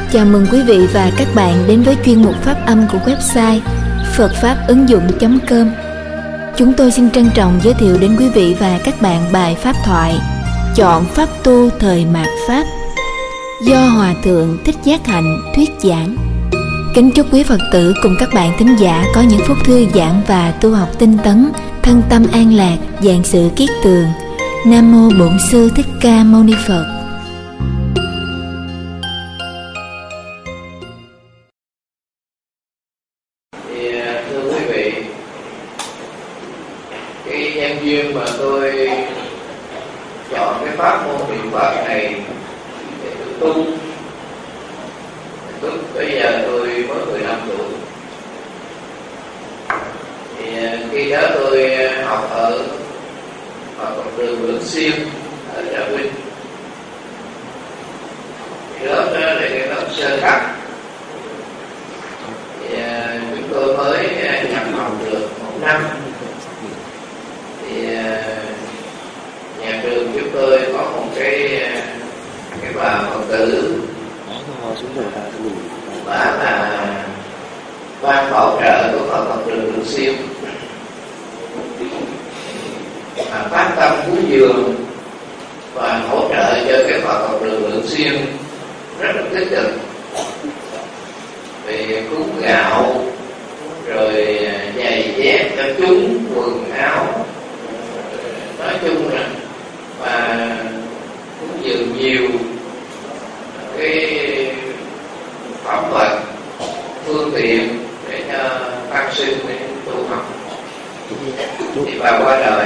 Chào mừng quý vị và các bạn đến với chuyên mục pháp âm của website phậtfápứng dụng.com. Chúng tôi xin trân trọng giới thiệu đến quý vị và các bạn bài pháp thoại Chọn pháp tu thời mạt Pháp do Hòa Thượng Thích Giác Hạnh thuyết giảng. Kính chúc quý Phật tử cùng các bạn thính giả có những phút thư giãn và tu học tinh tấn, thân tâm an lạc, vạn sự kiết tường. Nam mô Bổn Sư Thích Ca Mâu Ni Phật. Thưa quý vị, cái nhân duyên mà tôi chọn cái pháp môn niệm Phật này để tôi tu, lúc bây giờ tôi mới 15 tuổi. Thì khi đó tôi học ở học trường Lưỡng Xiêm ở Trà Vinh. Thì lớp đó là cái lớp sơ cấp. Thì chúng tôi mới nhập học được 1 năm. Thì nhà trường chúng tôi có một cái bà Phật tử, bà là ban bảo trợ của Phật học trường Lưỡng Xiêm, phát tâm cúng dường và hỗ trợ cho cái Phật học trường Lưỡng Xiêm rất là tích cực về cúng gạo, rồi giày dép cho chúng, quần áo, nói chung là và cúng dường nhiều cái phẩm vật, phương tiện để cho tăng sinh để tu học. Thì bà qua đời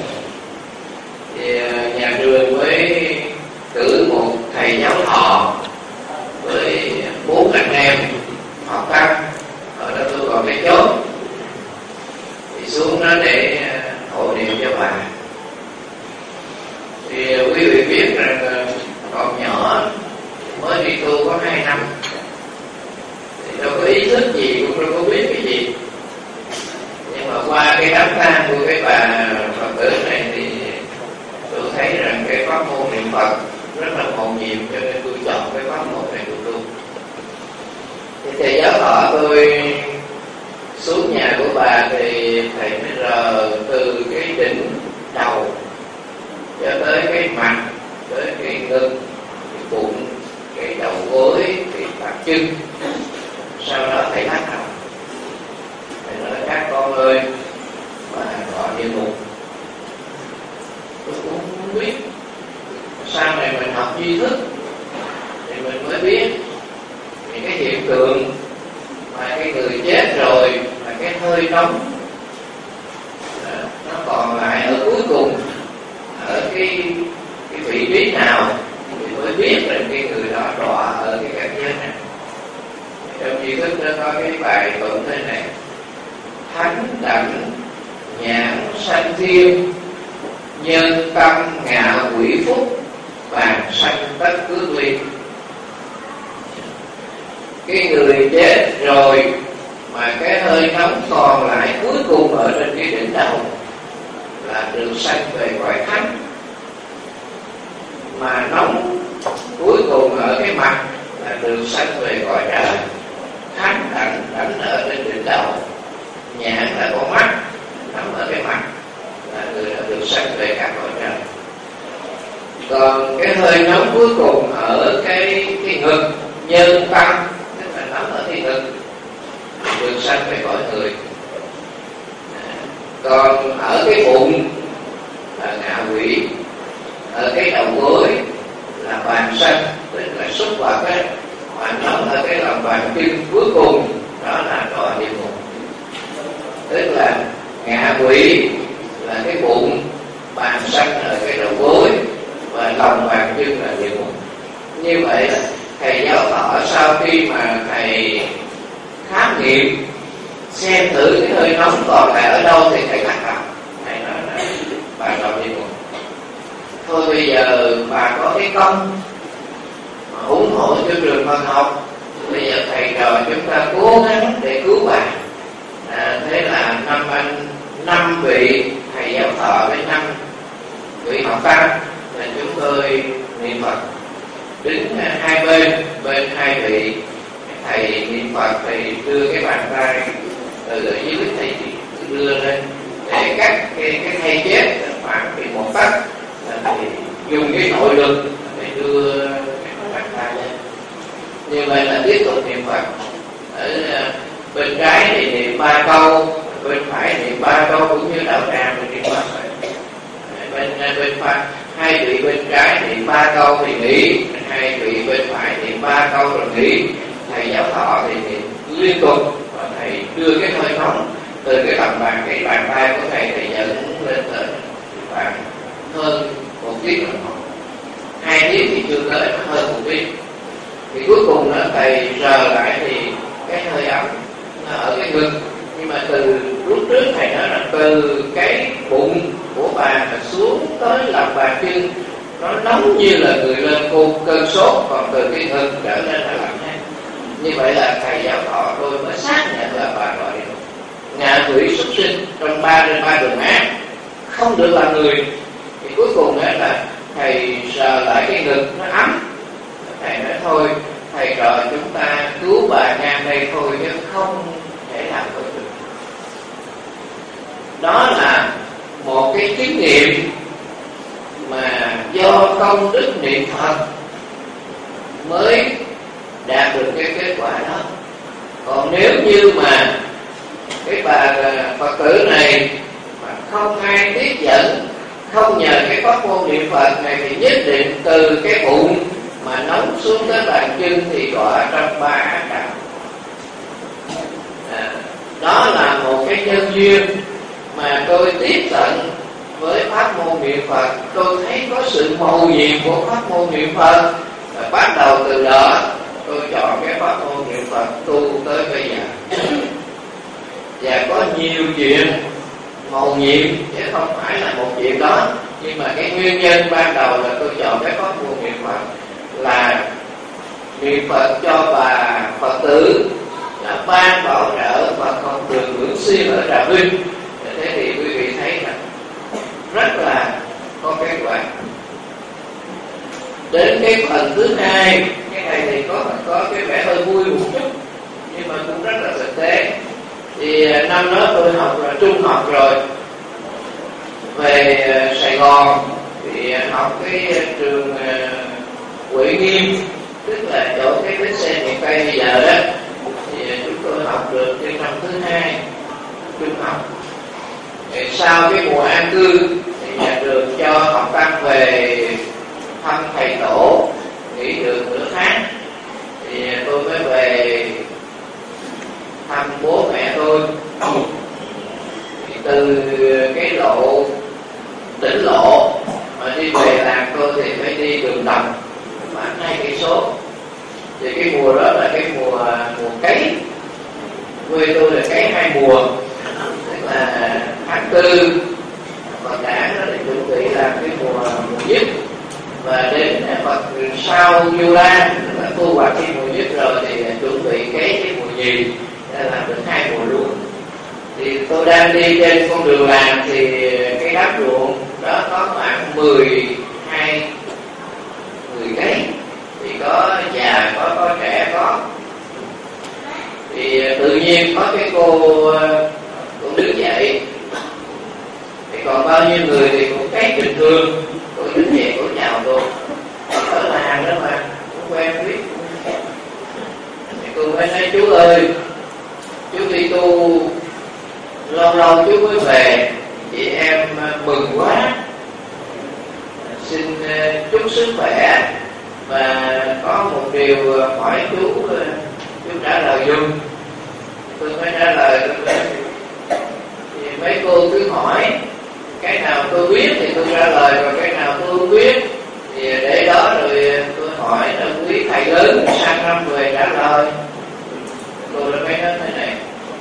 thì nhà trường mới cử một thầy giáo thọ với 4 anh em học tăng ở đó, tôi còn cái chốt thì xuống đó để hộ niệm cho bà. Thì quý vị biết rằng còn nhỏ mới đi tu có 2 năm thì đâu có ý thức gì, cũng đâu có biết cái gì. Nhưng mà qua cái đám tang của cái bà Phật tử này thì tôi thấy rằng cái pháp môn niệm Phật rất là mầu nhiệm, cho nên tôi chọn cái pháp môn này của tôi. Thì thầy giáo thọ tôi xuống nhà của bà thì thầy mới rờ từ cái đỉnh đầu cho tới cái mặt, tới cái ngực, cái bụng, cái đầu gối, cái bắp chân. Sau đó thầy lắc đầu, thầy nói: các con ơi, bà gọi địa ngục. Tôi cũng không biết. Sau này mình học tri thức thì mình mới biết những cái hiện tượng mà cái người chết rồi mà cái hơi nóng nó còn lại ở cuối cùng, ở cái vị trí nào thì mới biết rằng cái người đó đọa ở cái cảnh giới này. Trong tri thức nó có cái bài tụng thế này: thánh đảnh nhãn sanh thiên, nhân tâm ngạ quỷ phúc, bàn sanh tất cước ly. Cái người chết rồi mà cái hơi nóng còn lại cuối cùng ở trên cái đỉnh đầu là được sanh về cõi thánh, mà nóng cuối cùng ở cái mặt là được sanh về cõi trời. Thánh đảnh ở trên đỉnh đầu, nhãn là con mắt, nóng ở cái mặt là người đã được sanh về các cõi trời. Còn cái hơi nóng cuối cùng ở cái ngực, nhân tâm, tức là nóng ở cái ngực, được sanh về cõi người. Còn ở cái bụng là ngạ quỷ, ở cái đầu gối là bàn sanh, tức là xúc vật ấy, mà nóng ở cái lòng bàn chân cuối cùng đó là đọa địa ngục. Tức là ngạ quỷ là cái bụng, bàn sanh ở cái đầu gối và lòng bàn chân là địa ngục. Như vậy là thầy giáo thọ sau khi mà thầy khám nghiệm xem thử cái hơi nóng còn lại ở đâu thì thầy lắc đầu, thầy nói là bà đọa địa ngục. Thôi bây giờ bà có cái công mà ủng hộ cho trường Phật học, bây giờ thầy trò chúng ta cố gắng để cứu bà. Thế là năm vị thầy giáo thọ với 5 vị học tăng là chúng tôi niệm Phật đứng hai bên hai vị. Thầy niệm Phật, thầy đưa cái bàn tay từ ở dưới thầy đưa lên để cắt cái thay chép khoảng thì một tấc, thì dùng cái nội lực để đưa cái bàn tay lên. Như vậy là tiếp tục niệm Phật. Ở bên trái thì niệm 3 câu, bên phải niệm 3 câu, cũng như đạo tràng thì niệm Phật. Bên phải hai vị bên trái niệm 3 câu thì nghỉ, hai vị bên phải niệm 3 câu rồi nghỉ. Thầy giáo thọ thì niệm liên tục, và thầy đưa cái hơi nóng từ cái tầm cái bàn tay của thầy dẫn lên tới khoảng hơn 1 tiếng đồng hồ. 2 tiếng thì chưa tới, hơn 1 tiếng. Thì cuối cùng đó thầy sờ lại thì cái hơi ấm nó ở cái ngực, nhưng mà từ lúc trước thầy nói là từ cái bụng của bà mà xuống tới lòng bàn chân nó nóng như là người lên cơn sốt, còn từ cái ngực trở lên là lạnh hết. Như vậy là thầy giáo thọ tôi mới xác nhận là bà gọi điện ngạ quỷ súc sinh trong 3/3 đường ác, không được làm người. Thì cuối cùng đó là thầy sờ lại cái ngực nó ấm, thầy nói thôi thầy rồi chúng ta cứu bà ngang đây thôi chứ không thể làm được. Đó là một cái kinh nghiệm mà do công đức niệm Phật mới đạt được cái kết quả đó. Còn nếu như mà cái bà Phật tử này mà không ai tiếp dẫn, không nhờ cái pháp môn niệm Phật này, thì nhất định từ cái bụng mà nóng xuống tới bàn chân thì đọa trong 3 ác đạo. Đó là một cái nhân duyên mà tôi tiếp cận với pháp môn niệm Phật. Tôi thấy có sự mầu nhiệm của pháp môn niệm Phật, và bắt đầu từ đó tôi chọn cái pháp môn niệm Phật tu tới bây giờ. Và có nhiều chuyện mầu nhiệm chứ không phải là một chuyện đó, nhưng mà cái nguyên nhân ban đầu là tôi chọn cái pháp môn niệm Phật là niệm Phật cho bà Phật tử là ban bảo trợ Phật học đường Hưởng Xuyên ở Trà Vinh. Thế thì quý vị thấy là rất là có kết quả. Đến cái phần thứ hai, cái này thì có cái vẻ hơi vui một chút, nhưng mà cũng rất là thực tế. Thì năm đó tôi học là trung học rồi, về Sài Gòn thì học cái trường Huệ Nghiêm, tức là chỗ cái bến xe miền Tây bây giờ đó. Thì chúng tôi học được cái năm thứ hai trung học. Thì sau cái mùa an cư thì nhà trường cho học tăng về thăm thầy tổ, nghỉ được nửa tháng, thì tôi mới về thăm bố mẹ tôi. Thì từ cái lộ tỉnh lộ mà đi về làng tôi thì phải đi đường đồng khoảng 2 cây số. Thì cái mùa đó là cái mùa cấy, quê tôi là cấy 2 mùa, tức là tháng 4 còn đã nó để chuẩn bị làm cái mùa nhất, và đến Phật sau Vu Lan là thu hoạch cái mùa nhất rồi thì chuẩn bị cấy cái mùa nhì, làm được 2 mùa luôn. Thì tôi đang đi trên con đường làng thì cái đám ruộng đó có khoảng 12 người cấy, thì có già có trẻ có. Thì tự nhiên có cái cô đứng dậy, thì còn bao nhiêu người thì cũng cấy bình thường. Cô đứng dậy cô chào tôi, ở làng đó mà cũng quen biết. Thì cô mới nói chú ơi, chú đi tu lâu lâu chú mới về, chị em mừng quá, xin chúc sức khỏe, và có một điều hỏi chú trả lời giùm. Tôi mới trả lời. Thì mấy cô cứ hỏi, cái nào tôi biết thì tôi trả lời, còn cái nào tôi không biết thì để đó rồi tôi hỏi là quý thầy lớn sang năm về trả lời. Tôi mới nói thế này: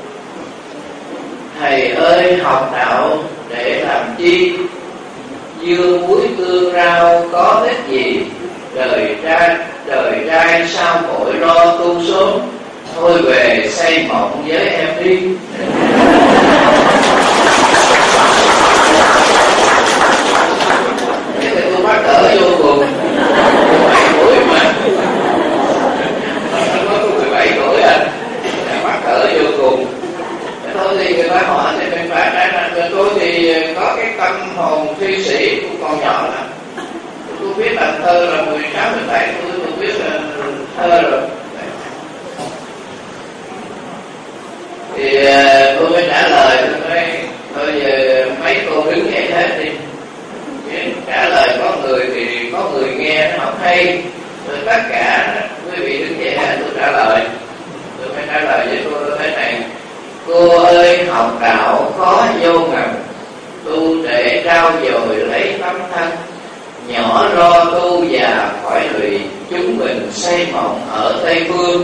thầy ơi, học đạo để làm chi? Dưa muối tương rau có ích gì? Đời trai sao vội lo tu sớm, thôi về xây mộng với em đi. Thế thì tôi bắt cỡ vô cùng 7 buổi mà thơ là 16, 17 tuổi tôi biết là thơ rồi. Thì tôi mới trả lời, tôi nói thôi giờ mấy cô đứng dậy hết đi. Trả lời có người thì có người nghe nó không hay, rồi tất cả quý vị đứng dậy hết tôi trả lời. Tôi mới trả lời với cô thế này: cô ơi, học đạo khó vô ngầm, tu để trao dồi lấy tấm thân, nhỏ lo tu già khỏi lụy, chúng mình xây mộng ở Tây Phương.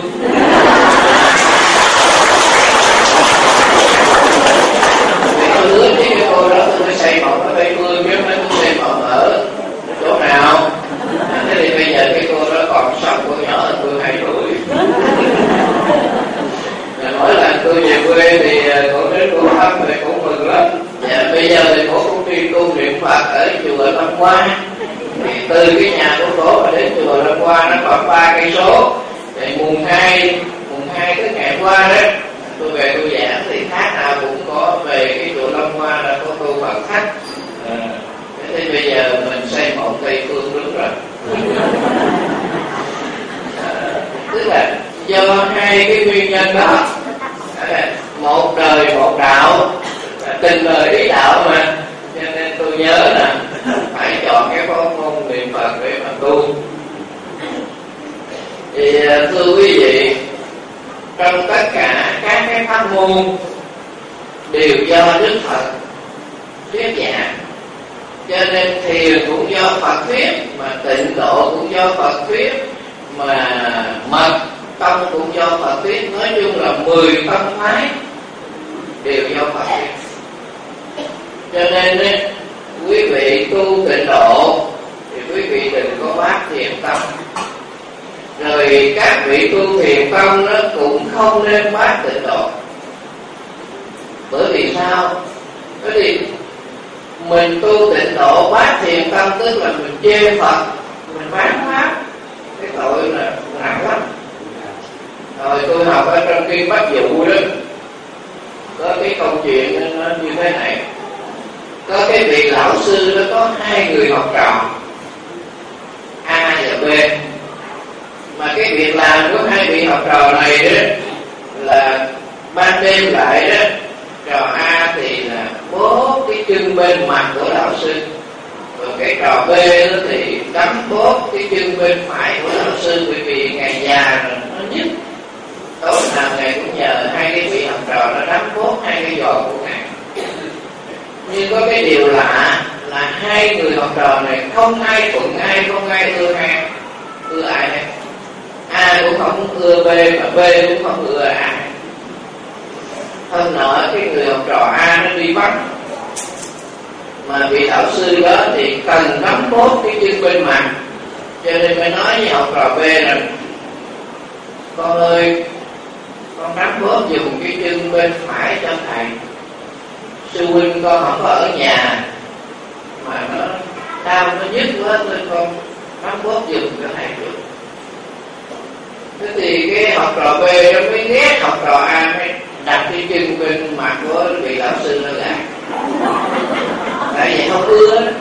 Thì tôi hứa với cái cô đó tôi mới xây mộng ở Tây Phương, chứ mới tôi xây mộng ở chỗ nào. Thế thì bây giờ cái cô đó còn sống, cô nhỏ hơn tôi 2 tuổi. Mỗi lần tôi về quê thì cô đến cô thăm thì cũng mừng lắm. Và bây giờ thì cô cũng đi tu niệm Phật ở chùa Lâm Hoa. Thì từ cái nhà của cô mà đến chùa Lâm Hoa nó còn 3 cây số. Thì mùng 2 cái ngày qua đó tôi về tôi giảng thì tháng nào cũng có về cái chùa Lâm Hoa là có tu Phật khách. Thế bây giờ mình xây mộng Tây Phương đúng rồi. Tức là do hai cái nguyên nhân đó, một đời một đạo, tình đời ý đạo mà, cho nên tôi nhớ là phải chọn cái pháp môn niệm Phật để mà tu. Thì thưa quý vị, trong tất cả các cái pháp môn đều do Đức Phật thuyết giảng, cho nên thiền cũng do Phật thuyết, mà tịnh độ cũng do Phật thuyết, mà mật tông cũng do Phật thuyết. Nói chung là 10 tông phái đều do Phật thuyết. Cho nên quý vị tu tịnh độ thì quý vị đừng có bác thiền tông, rồi các vị tu thiền tông nó cũng không nên bác tịnh độ. Bởi vì sao? Bởi vì mình tu tịnh độ bác thiền tông tức là mình chê Phật, mình bán pháp, cái tội là nặng lắm. Rồi tôi học ở trong kinh Bát Dụ đó, có cái câu chuyện nó như thế này. Có cái vị lão sư đó có 2 người học trò, A và B. Mà cái việc làm của 2 vị học trò này đó là ban đêm lại đó, trò A thì là bóp cái chân bên mặt của lão sư, rồi cái trò B đó thì đấm bóp cái chân bên phải của lão sư, bởi vì ngày già rồi nó nhức. Tối nào ngày cũng nhờ 2 cái vị học trò nó đấm bóp 2 cái giò của ngài. Nhưng có cái điều lạ là 2 người học trò này không ai thuận ai, không ai ưa ai hết. A cũng không ưa B, mà B cũng không ưa A. Hôm nọ cái người học trò A nó đi bắt, mà vị đạo sư đó thì cần nắm bóp cái chân bên mặt, cho nên mới nói với học trò B rằng: con ơi, con nắm bóp dùng cái chân bên phải cho thầy. Sư huynh con không có ở nhà mà nó đau, nó nhức quá, nên con nắm bóp dùng cho thầy được. Thế thì cái học trò B nó mới ghét học trò A, mới đặt cái chân bên mặt của vị lão sư nó lại. Tại vì không ưa đó,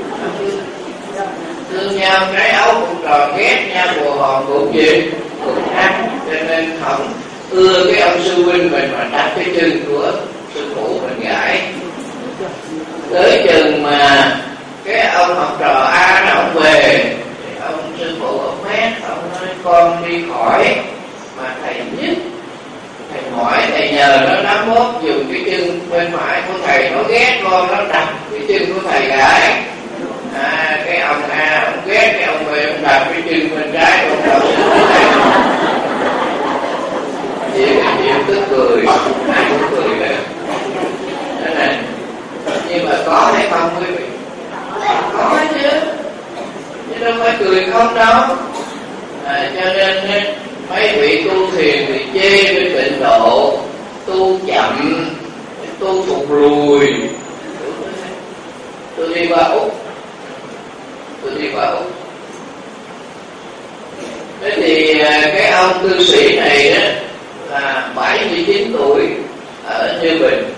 thương nhau trái ấu cũng trò, ghét nhau bồ hòn cũng gì cũng ăn, cho nên không ưa cái ông sư huynh mình mà đặt cái chân của sư phụ mình gãi. Tới chừng mà cái ông học trò A nó ông về, thì ông sư phụ ông mét, ông nói: con đi khỏi mà thầy nhất, thầy mỏi, thầy nhờ nó nắm bóp dùng cái chân bên phải của thầy, nó ghét con, nó đập cái chân của thầy gãi. Cái ông A ông ghét cái ông B, ông đập cái chân bên trái của ông thầy. Chuyện tức cười, ai cũng cười nữa. Thế này, nhưng mà có hay không quý vị? Có chứ đâu phải cười không đâu. Cho nên mấy vị tu thiền thì chê bên tịnh độ tu chậm, tu thụt lùi. Tôi đi qua Úc, thế thì cái ông cư sĩ này đó là 79 tuổi ở Như Bình.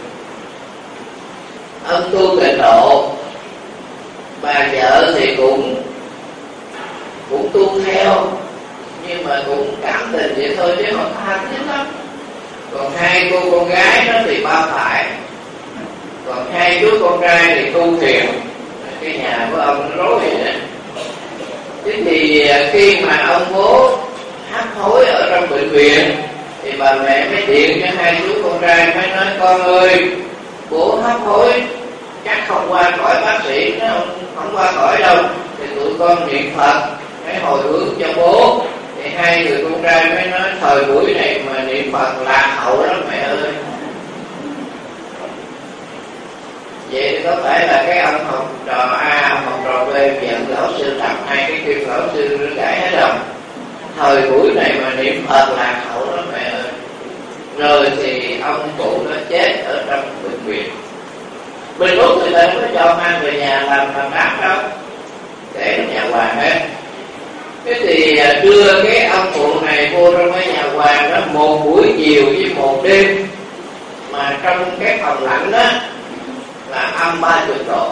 Ông tu tịnh độ, bà vợ thì cũng cũng tu theo, nhưng mà cũng cảm tình vậy thôi chứ không tha thiết lắm. Còn hai cô con gái đó thì ba phải, còn hai đứa con trai thì tu thiền. Cái nhà của ông nó rối vậy nè. Thế thì khi mà ông bố hấp hối ở trong bệnh viện thì bà mẹ mới điện cho hai đứa con trai, mới nói con ơi, bố hấp hối chắc không qua khỏi bác sĩ, nó không qua khỏi đâu, thì tụi con niệm Phật để hồi hướng cho bố. Thì hai người con trai mới nói thời buổi này mà niệm Phật lạc hậu lắm mẹ ơi. Vậy thì có phải là cái ông học trò A, ông học trò B nhận lão sư làm hai cái kim lão sư nó gãy hết rồi. Thời buổi này mà niệm Phật lạc hậu lắm mẹ ơi. Rồi thì ông cụ nó chết ở trong bệnh viện. Bên Úc người ta không có cho mang về nhà làm đám đâu, để ở nhà hoàng hết. Thế thì đưa cái ông cụ này vô trong cái nhà hoàng đó một buổi chiều với một đêm, mà trong cái phòng lạnh đó là âm 30 độ.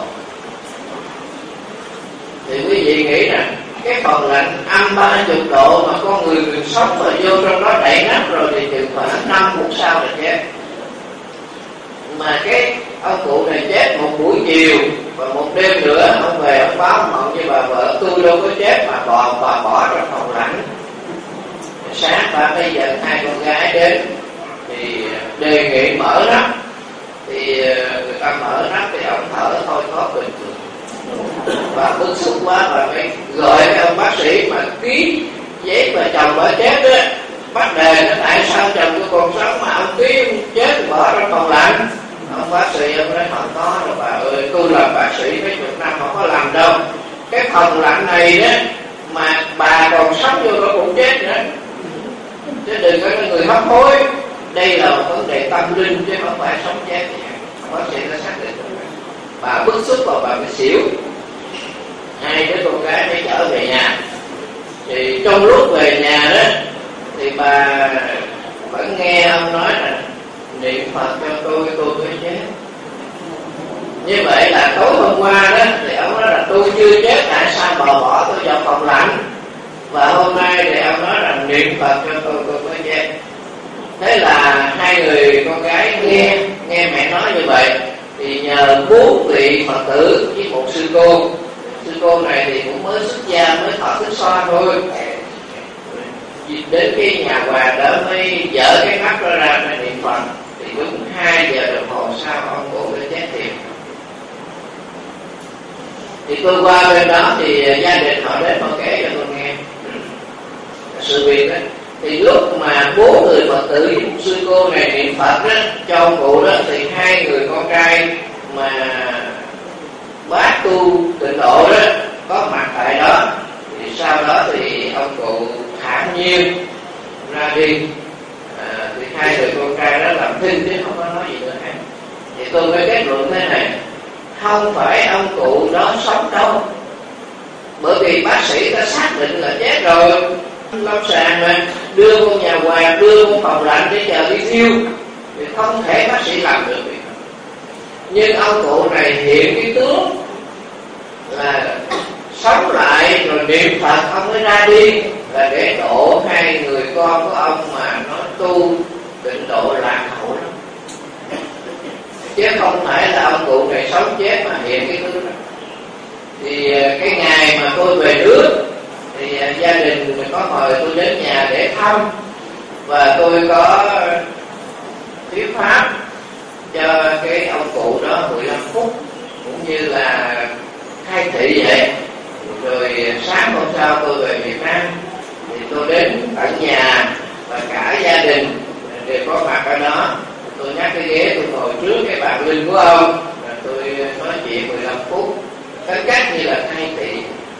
Thì quý vị nghĩ nè, cái phòng lạnh âm 30 độ mà con người mình sống mà vô trong đó đẩy nắp rồi thì chừng khoảng 5 phút sau là chết. Mà cái ông cụ này chết một buổi chiều, và một đêm nữa ông về ông báo mộng với bà vợ tôi đâu có chết mà bà bỏ trong phòng lạnh. Sáng bà mới dẫn hai con gái đến thì đề nghị mở nắp. Thì người ta mở nắp thì ông thở thôi có bình thường. Bà bức xúc quá bà mới gọi cái ông bác sĩ mà ký giấy mà chồng bà chết á, bắt đề nó tại sao chồng của con sống mà ông ký chết bỏ trong phòng lạnh. Ông bác sĩ ông nói không có đâu bà ơi, tôi làm bác sĩ mấy chục năm không có làm đâu. Cái phòng lạnh này đó mà bà còn sống vô nó cũng chết nữa, chứ đừng có người hấp hối. Đây là một vấn đề tâm linh chứ không phải sống chết gì. Bác sĩ đã xác định rồi. Bà bức xúc và bà mới xỉu. Hai đứa con gái mới trở về nhà. Thì trong lúc về nhà đó thì bà vẫn nghe ông nói là niệm Phật cho tôi mới chết. Như vậy là tối hôm qua đó thì ông nói là tôi chưa chết, tại sao bà bỏ tôi vào phòng lạnh. Và hôm nay thì ông nói là niệm Phật cho tôi mới chết. Thế là hai người con gái nghe mẹ nói như vậy thì nhờ 4 vị Phật tử với một sư cô. Sư cô này thì cũng mới xuất gia, mới thọ thức xoa thôi. Đến cái nhà hoàng đó mới dỡ cái mắt đó ra mà niệm Phật. Thì đúng 2 giờ đồng hồ sau ông cụ đã chết thiệt. Thì tôi qua bên đó thì gia đình họ đến họ kể cho tôi nghe sự việc đó. Thì lúc mà 4 người Phật tử với một sư cô này niệm Phật đó cho ông cụ đó, thì 2 người con trai mà bác tu tịnh độ đó có mặt tại đó. Thì sau đó thì ông cụ thản nhiên ra đi. Thì 2 người con trai đó làm thinh chứ không có nói gì nữa hết. Thì tôi mới kết luận thế này, không phải ông cụ đó sống đâu, bởi vì bác sĩ đã xác định là chết rồi. Lâm sàng mà đưa con nhà hoàng, đưa con phòng lạnh để chờ đi thiêu thì không thể bác sĩ làm được việc đó. Nhưng ông cụ này hiện cái tướng là sống lại rồi niệm Phật ông mới ra đi, là để độ 2 người con của ông mà nó tu tịnh độ lạc hậu lắm. Chứ không phải là ông cụ này sống chết mà hiện cái tướng đó. Thì cái ngày mà tôi về nước thì gia đình có mời tôi đến nhà để thăm, và tôi có thuyết pháp cho cái ông cụ đó 15 phút cũng như là khai thị vậy. Rồi sáng hôm sau tôi về Việt Nam thì tôi đến tận nhà và cả gia đình đều có mặt ở đó. Tôi nhắc cái ghế tôi ngồi trước cái bàn linh của ông, và tôi nói chuyện 15 phút cách cách như là khai thị.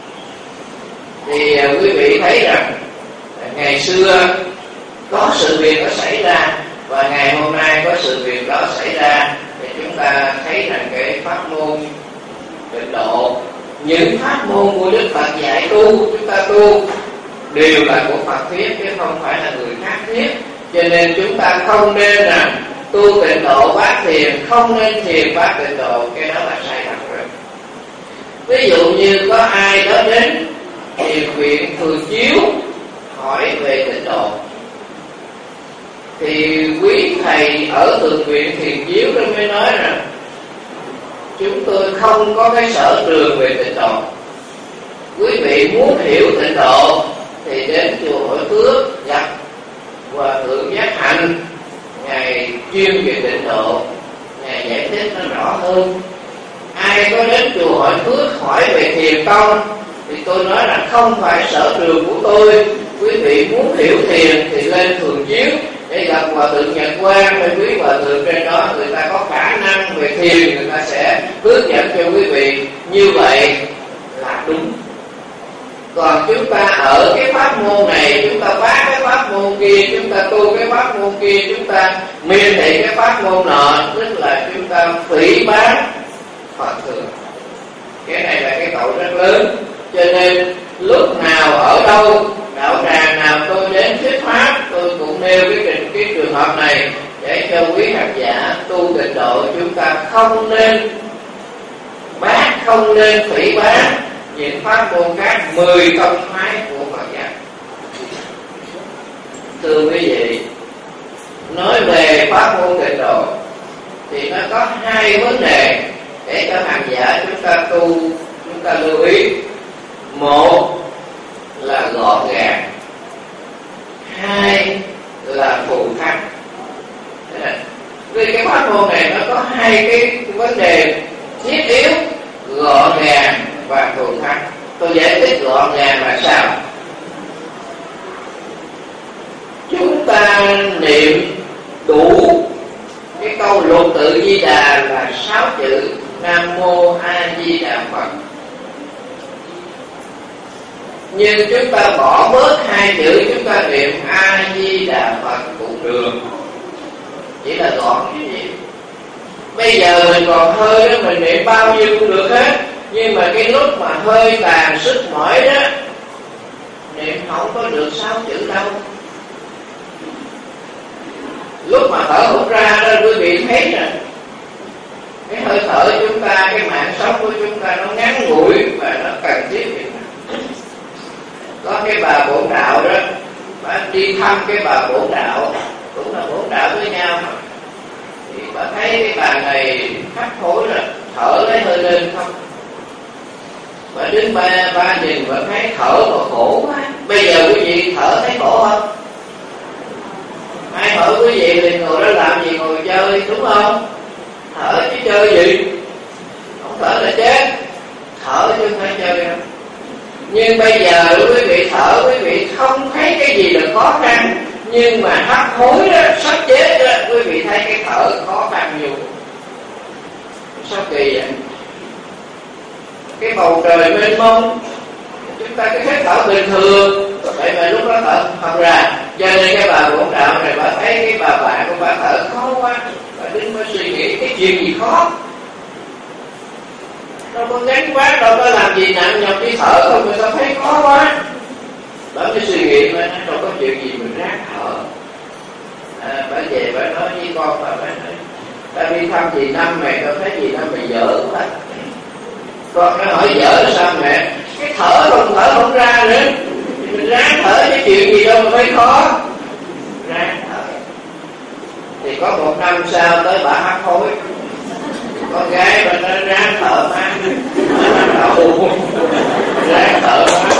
Thì quý vị thấy rằng ngày xưa có sự việc đó xảy ra, và ngày hôm nay có sự việc đó xảy ra, thì chúng ta thấy rằng cái pháp môn tịnh độ, những pháp môn của Đức Phật dạy tu, chúng ta tu đều là của Phật thuyết chứ không phải là người khác thuyết. Cho nên chúng ta không nên là tu tịnh độ bác thiền, không nên thiền bác tịnh độ, cái đó là sai lầm rồi. Ví dụ như có ai đó đến thiền viện Thường Chiếu hỏi về tịnh độ, thì quý thầy ở Thường viện Thiền Chiếu đó mới nói rằng chúng tôi không có cái sở trường về tịnh độ. Quý vị muốn hiểu tịnh độ thì đến chùa Hội Phước gặp Hòa Thượng Giác Hạnh, ngài chuyên về tịnh độ, ngài giải thích nó rõ hơn. Ai có đến chùa Hội Phước hỏi về thiền tông thì tôi nói là không phải sở trường của tôi. Quý vị muốn hiểu thiền thì lên Thường Chiếu để gặp Hòa Thượng Nhật Quang hay quý Hòa Thượng trên đó, người ta có khả năng về thiền, người ta sẽ hướng dẫn cho quý vị. Như vậy là đúng. Còn chúng ta ở cái pháp môn này, chúng ta bác cái pháp môn kia, chúng ta tu cái pháp môn kia, chúng ta miên thị cái pháp môn nọ, tức là chúng ta phỉ báng Phật thường. Cái này là cái tội rất lớn. Cho nên lúc nào ở đâu, đạo tràng nào tôi đến thuyết pháp, tôi cũng nêu cái trường hợp này để cho quý học giả tu tịnh độ chúng ta không nên bác, không nên phỉ báng những pháp môn khác 10 tông phái của Phật giáo. Thưa quý vị, nói về pháp môn tịnh độ thì nó có hai vấn đề để cho hành giả chúng ta tu chúng ta lưu ý. Một là gọn gàng, hai là phù khắc. Vì cái pháp môn này nó có hai cái vấn đề thiết yếu, gọn gàng và phù khắc. Tôi giải thích gọn gàng là sao? Chúng ta niệm đủ cái câu Lục Tự Di Đà là 6 chữ Nam Mô A Di Đà Phật, nhưng chúng ta bỏ bớt 2 chữ, chúng ta niệm A Di Đà Phật cũng được, chỉ là gọn cái gì. Bây giờ mình còn hơi đó, mình niệm bao nhiêu cũng được hết, nhưng mà cái lúc mà hơi tàn sức mỏi đó, niệm không có được 6 chữ đâu. Lúc mà thở hút ra đó, quý vị thấy nè, cái hơi thở chúng ta, cái mạng sống của chúng ta nó ngắn ngủi và nó cần thiết. Có cái bà bổn đạo đó, bà đi thăm cái bà bổn đạo, cũng là bổn đạo với nhau, thì bà thấy cái bà này hắt hối rồi, thở lấy hơi lên không. Bà đứng ba nhìn bà thấy thở mà khổ quá. Bây giờ quý vị thở thấy khổ không? Ai hỏi quý vị thì ngồi đó làm gì, ngồi chơi đúng không? Thở chứ chơi gì? Không thở là chết. Thở chứ không phải chơi đâu. Nhưng bây giờ quý vị thở, quý vị không thấy cái gì là khó khăn, nhưng mà hấp hối đó, sắp chết đó, quý vị thấy cái thở khó khăn nhiều. Sao kỳ vậy? Cái bầu trời mênh mông, chúng ta cứ hít thở bình thường, vậy mà lúc đó thở không ra. Cho nên cái bà bổn đạo này bà thấy cái bà bạn của bà thở khó quá, bà đứng mới suy nghĩ cái chuyện gì khó. Đâu có gánh quá, đâu có làm gì nặng nhọc, đi thở không người ta thấy khó quá. Bà mới suy nghĩ mà đâu có chuyện gì mình ráng thở. Bà về bà nói với con, bà nói ta đi thăm dì Năm mày, tao thấy dì Năm mày dở quá. Con nó hỏi dở là sao mẹ? Cái thở không ra nữa. Mình ráng thở cái chuyện gì đâu mà phải khó. Ráng thở. Thì có một năm sau tới bà hắt hối. Con gái mà nó ráng thở má đầu. Ráng thở má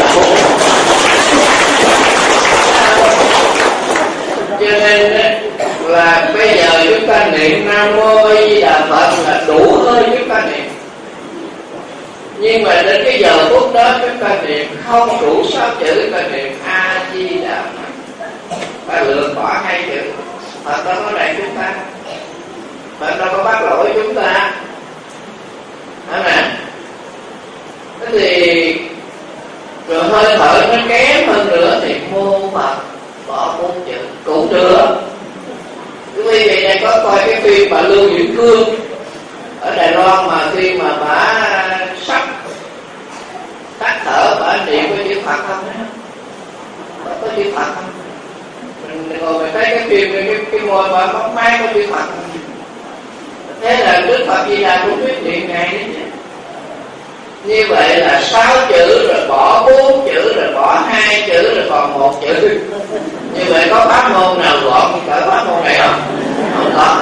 cho nên là bây giờ chúng ta niệm Nam Mô A Di Đà Phật là đủ hơi chúng ta niệm. Nhưng mà đến cái giờ phút đó chúng ta niệm không đủ 6 chữ, ta niệm A Di Đà Phật. Ta lược bỏ 2 chữ. Phật đâu có đẩy chúng ta, Phật đâu có bắt lỗi chúng ta. Đó nè. Thế thì rồi hơi thở nó kém hơn nữa thì mô Phật bỏ 4 chữ cũng được. Quý vị này có coi cái phim bà Lưu Diễm Cương ở Đài Loan mà khi mà bà sắp tắt thở bà niệm có chữ Phật không đó? Có chữ Phật không? Mình ngồi mình thấy cái phim cái môi bà bóng máy có chữ Phật không? Thế là Đức Phật Di Đà cũng quyết niệm ngày đấy chứ. Như vậy là 6 chữ rồi bỏ 4 chữ rồi bỏ 2 chữ rồi còn 1 chữ. Như vậy có pháp môn nào gọn như cỡ pháp môn này không? Không có.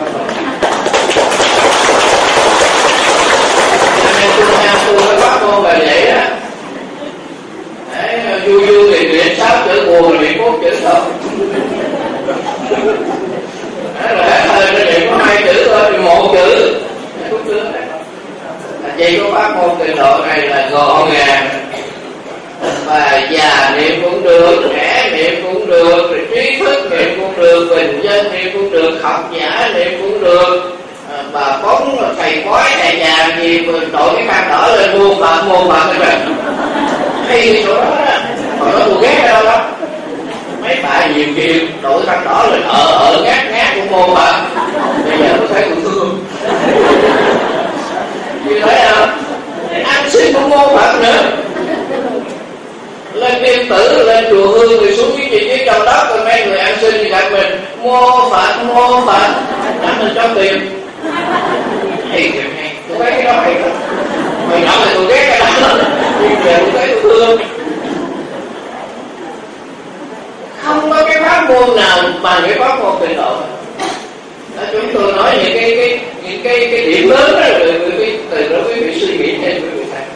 Nên tôi cái pháp môn là vậy đó. Đấy, vui vui thì luyện 6 chữ, buồn luyện 4 chữ thôi. Đấy, rồi hết thời nó luyện có 2 chữ thôi, thì 1 chữ. Chỉ có pháp môn trình độ này là gọn gàng, và già niệm cũng được, trẻ niệm cũng được, rồi trí thức niệm cũng được, bình dân niệm cũng được, học giả niệm cũng được, bà bóng thầy bói thầy già gì mà đội cái khăn đỏ lên mua Phật rồi hay cái chỗ đó đó. Hồi đó tôi ghét ở đâu đó mấy bà nhiều kia đội khăn đỏ lên ngát cũng mua Phật. Bây giờ tôi thấy tôi thương như thế không? Ăn xin cũng mua Phật nữa. Lên Điện Tử, lên chùa Hương thì xuống dưới trong đất rồi mấy người ăn xin thì gặp mình mua Phật đã mình cho tiền. Hay tôi thấy cái đó hay lắm. Hồi nhỏ thì tôi ghét cái đó, nhưng giờ tôi thấy tôi thương. Không có cái pháp môn nào bằng cái pháp môn trình độ. Đó, chúng tôi nói những cái điểm lớn đó rồi từ đó quý vị suy nghĩ thêm quý vị thấy.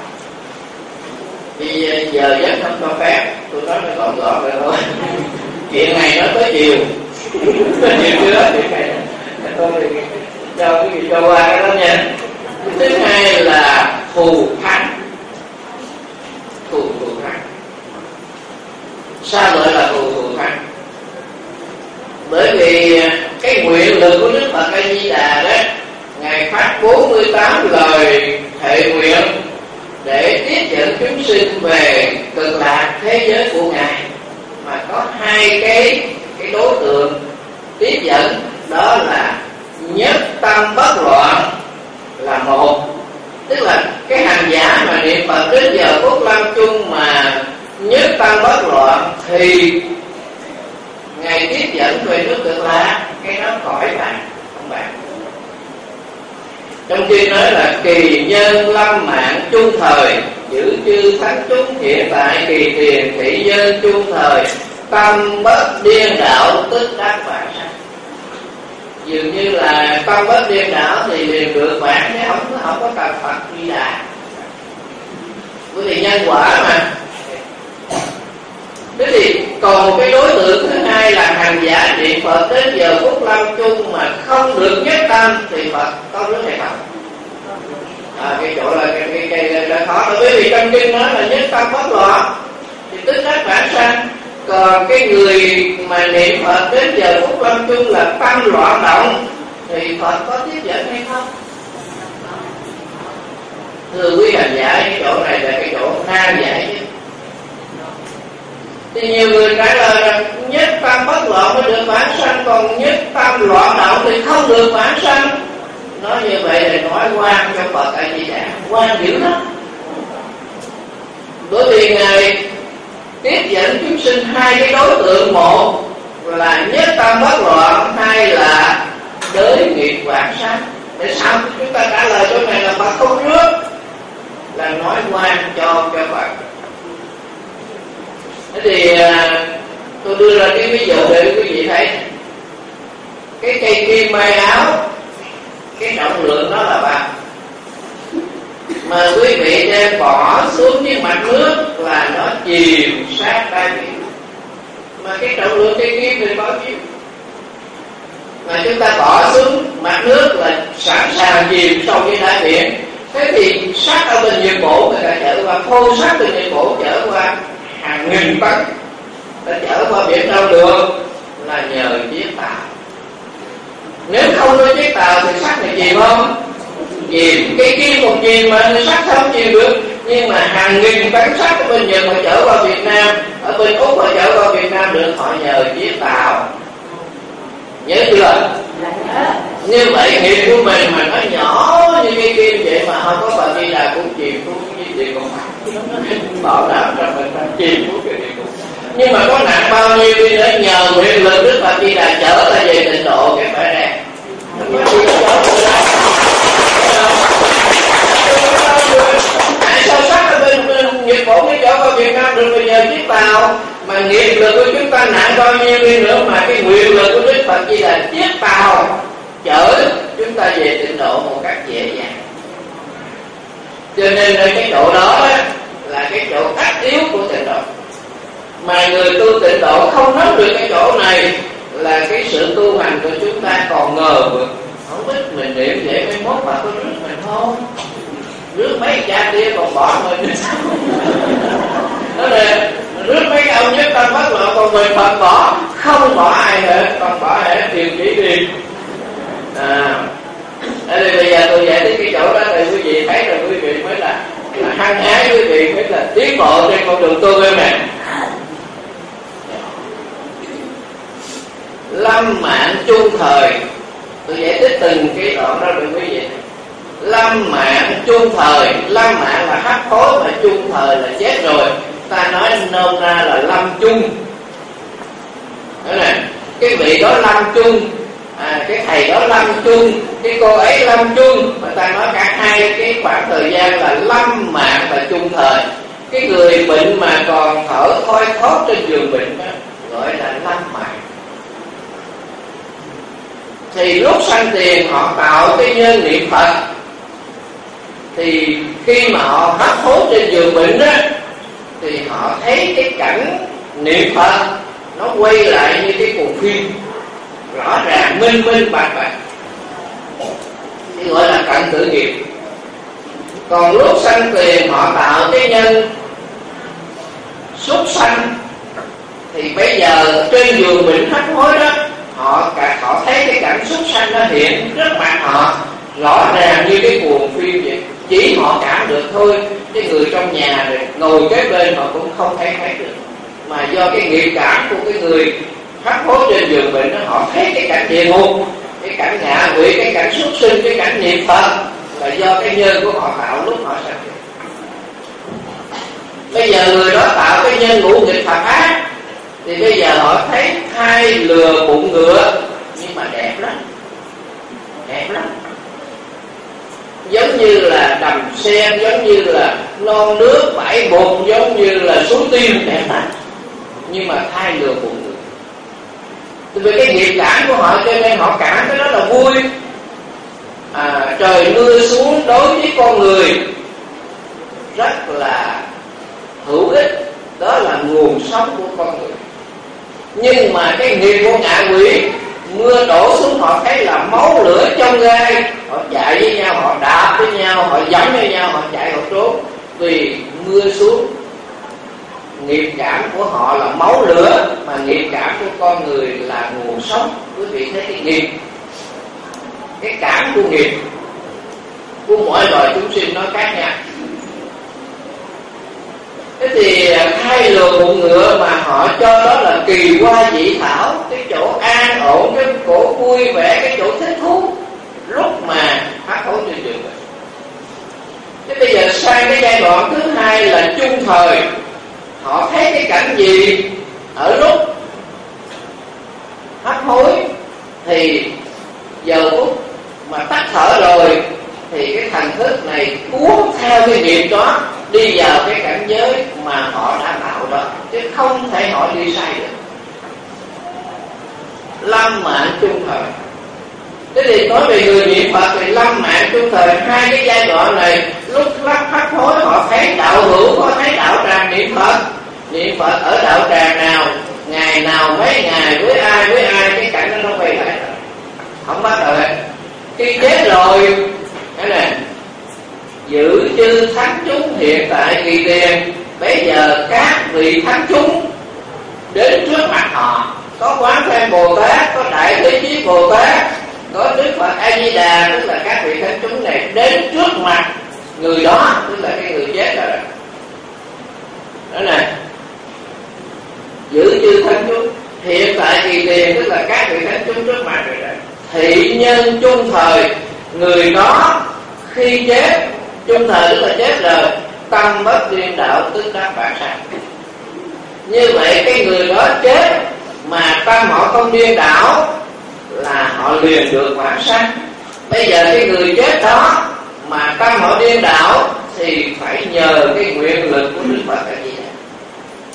Vì giờ giấc không cho phép, tôi nói nó gọn rồi thôi. Chuyện này nó tới chiều chưa đó, chuyện này tôi thì cho quý vị cho qua cái đó nha. Thứ hai là thù thắng. Thù thắng. Sao gọi là thù thắng? Bởi vì cái nguyện lực của Đức Phật A Di Đà đó, ngài phát 48 lời thệ nguyện để tiếp dẫn chúng sinh về cực lạc thế giới của ngài, mà có 2 cái đối tượng tiếp dẫn, đó là nhất tâm bất loạn là một, tức là cái hành giả mà niệm Phật đến giờ phút lâm chung mà nhất tâm bất loạn thì ngài tiếp dẫn về nước cực lạc, cái đó khỏi bạn không bạn. Trong khi nói là kỳ nhân lâm mạng chung thời, giữ chư thánh chúng hiện tại kỳ tiền thị nhân chung thời, tâm bất điên đảo tức đắc vãng sanh. Dường như là tâm bất điên đảo thì liền được vãng, chứ không có cần Phật Di Đà. Bởi vì nhân quả mà. Thế thì còn một cái đối tượng thứ hai là hành giả niệm Phật đến giờ phút lâm chung mà không được nhất tâm thì Phật có nước hay không? Cái chỗ là cái khó. Bởi vì trong kinh nói là nhất tâm bất loạn thì tức đắc vãng sanh. Còn cái người mà niệm Phật đến giờ phút lâm chung là tâm loạn động thì Phật có tiếp dẫn hay không? Thưa quý hành giả, cái chỗ này là cái chỗ nan giải chứ. Thì nhiều người trả lời là nhất tâm bất loạn mới được vãng sanh, còn nhất tâm loạn động thì không được vãng sanh. Nói như vậy là nói quan cho Phật A Di Đà, quan dữ lắm. Bởi vì ngài tiếp dẫn chúng sinh 2 cái đối tượng, một là nhất tâm bất loạn, 2 là đới nghiệp vãng sanh. Để sao chúng ta trả lời chỗ này là Phật không trước, là nói quan cho Phật. Thế thì tôi đưa ra cái ví dụ để quý vị thấy. Cái cây kim may áo, cái trọng lượng nó là bao, mà quý vị đem bỏ xuống cái mặt nước là nó chìm sát đáy biển. Mà cái trọng lượng cây kim thì bao nhiêu? Mà chúng ta bỏ xuống mặt nước là sẵn sàng chìm sâu dưới đáy biển. Thế thì sắt ở bên Nhật Bộ người ta chở qua, thô sắt từ Nhật Bộ chở qua hàng nghìn tấn, ta chở qua biển đâu được, là nhờ chiếc tàu. Nếu không có chiếc tàu thì sắt này chìm không? Chìm. Cái kim còn chìm mà sắt không chìm được. Nhưng mà hàng nghìn tấn sắt ở bên Nhật mà chở qua Việt Nam, ở bên Úc mà chở qua Việt Nam được, họ nhờ chiếc tàu. Nhớ chưa? Như vậy nghiệp của mình mà nó nhỏ như cái kim vậy mà không có Phật Di Đà cũng chìm cũng như địa ngục, bảo đảm rằng mình phải chìm của cái địa ngục. Nhưng mà có nặng bao nhiêu đi nữa, nhờ nguyện lực Đức Phật Di Đà chở là về tịnh độ cái phải này. rồi bây giờ chiếc tàu mà nghiệp lực của chúng ta nặng bao nhiêu đi nữa mà cái nguyện lực của Đức Phật chỉ là chiếc tàu chở chúng ta về tịnh độ một cách dễ dàng. Cho nên cái chỗ đó là cái chỗ cắt yếu của tịnh độ. Mà người tu tịnh độ không nắm được cái chỗ này là cái sự tu hành của chúng ta còn ngờ vực. Không biết mình niệm vậy mai mốt bà có rước mình không? Rước mấy cha kia còn bỏ mình. Đó là rước mấy cái ông nhất tâm bất lộ còn mình Phật bỏ. Không bỏ ai hết, không bỏ hết, điều chỉ đi. Đây bây giờ tôi giải thích cái chỗ đó thì quý vị thấy rồi, quý vị mới là hăng hái, quý vị mới là tiến bộ trên con đường tu em nè. Lâm mạng chung thời, tôi giải thích từng cái đoạn đó rồi quý vị. Lâm mạng chung thời, lâm mạng là hấp hối mà chung thời là chết rồi. Ta nói nôm ra là lâm chung. Đó nè, cái vị đó lâm chung, cái thầy đó lâm chung, cái cô ấy lâm chung, mà ta nói cả hai cái khoảng thời gian là lâm mạng và chung thời. Cái người bệnh mà còn thở thoi thóp trên giường bệnh đó, gọi là lâm mạng. Thì lúc sanh tiền họ tạo cái nhân niệm Phật, thì khi mà họ hấp hối trên giường bệnh đó, thì họ thấy cái cảnh niệm Phật nó quay lại như cái cuộn phim, rõ ràng minh minh bạch bạch, thì gọi là cận tử nghiệp. Còn lúc sanh tiền họ tạo cái nhân súc sanh, thì bây giờ trên giường bệnh hấp hối đó, họ thấy cái cảnh súc sanh nó hiện trước mặt họ rõ ràng như cái cuộn phim vậy. Chỉ họ cảm được thôi, cái người trong nhà này ngồi kế bên họ cũng không thấy được. Mà do cái nghiệp cảm của cái người hấp hối trên giường bệnh đó, họ thấy cái cảnh địa ngục, cái cảnh ngạ quỷ, cái cảnh xuất sinh, cái cảnh niệm Phật là do cái nhân của họ tạo lúc họ sanh. Bây giờ người đó tạo cái nhân ngũ nghịch Phật ác, thì bây giờ họ thấy thai lừa bụng ngựa, nhưng mà đẹp lắm, đẹp lắm, giống như là đầm sen, giống như là non nước bãi bùn, giống như là suối tiên, đẹp lắm, nhưng mà thai lừa bụng ngựa. Vì cái nghiệp cảm của họ cho nên họ cảm cái đó là vui. Trời mưa xuống đối với con người rất là hữu ích, đó là nguồn sống của con người. Nhưng mà cái nghiệp của ngạ quỷ, mưa đổ xuống họ thấy là máu lửa trong gai, họ chạy với nhau, họ đạp với nhau, họ giẫm với nhau, họ chạy họ trốn. Vì mưa xuống, nghiệp cảm của họ là máu lửa, mà nghiệp cảm của con người là nguồn sống. Quý vị thấy cái nghiệp, cái cảm của nghiệp của mỗi loài chúng sinh nó khác nhau. Thế thì thay lừa bụng ngựa mà họ cho đó là kỳ hoa dị thảo, cái chỗ an ổn, cái chỗ vui vẻ, cái chỗ thích thú lúc mà hấp hối trên giường bệnh. Thế bây giờ sang cái giai đoạn thứ hai là chung thời, họ thấy cái cảnh gì ở lúc hấp hối, thì giờ phút mà tắt thở rồi thì cái thần thức này cuốn theo cái nghiệp đó đi vào cái cảnh giới mà họ đã tạo đó, chứ không thể họ đi sai được. Lâm mạng chung thời. Thế thì nói về người niệm Phật thì lâm mạng chung thời, hai cái giai đoạn này lúc hấp hối họ thấy đạo hữu, họ thấy đạo tràng niệm Phật. Niệm Phật ở đạo tràng nào, ngày nào mấy ngày, với ai cái cảnh nó quay lại, không bắt đầu. Khi chết rồi, cái này giữ chư thánh chúng hiện tại kỳ tiền. Bây giờ các vị thánh chúng đến trước mặt họ, có Quán Thế Bồ Tát, có Đại Thế Chí Bồ Tát, có Đức Phật A Di Đà, tức là các vị thánh chúng này đến trước mặt người đó, tức là cái người chết rồi. Đó này, giữ chư thánh chúng hiện tại kỳ tiền, tức là các vị thánh chúng trước mặt rồi đó. Thị nhân chung thời, người đó khi chết, chung thời tức là chết rồi, tâm bất điên đạo tức đắc vãng sanh. Như vậy cái người đó chết mà tâm họ không điên đảo là họ liền được vãng sanh. Bây giờ cái người chết đó mà tâm họ điên đảo thì phải nhờ cái nguyện lực của Đức Phật là gì?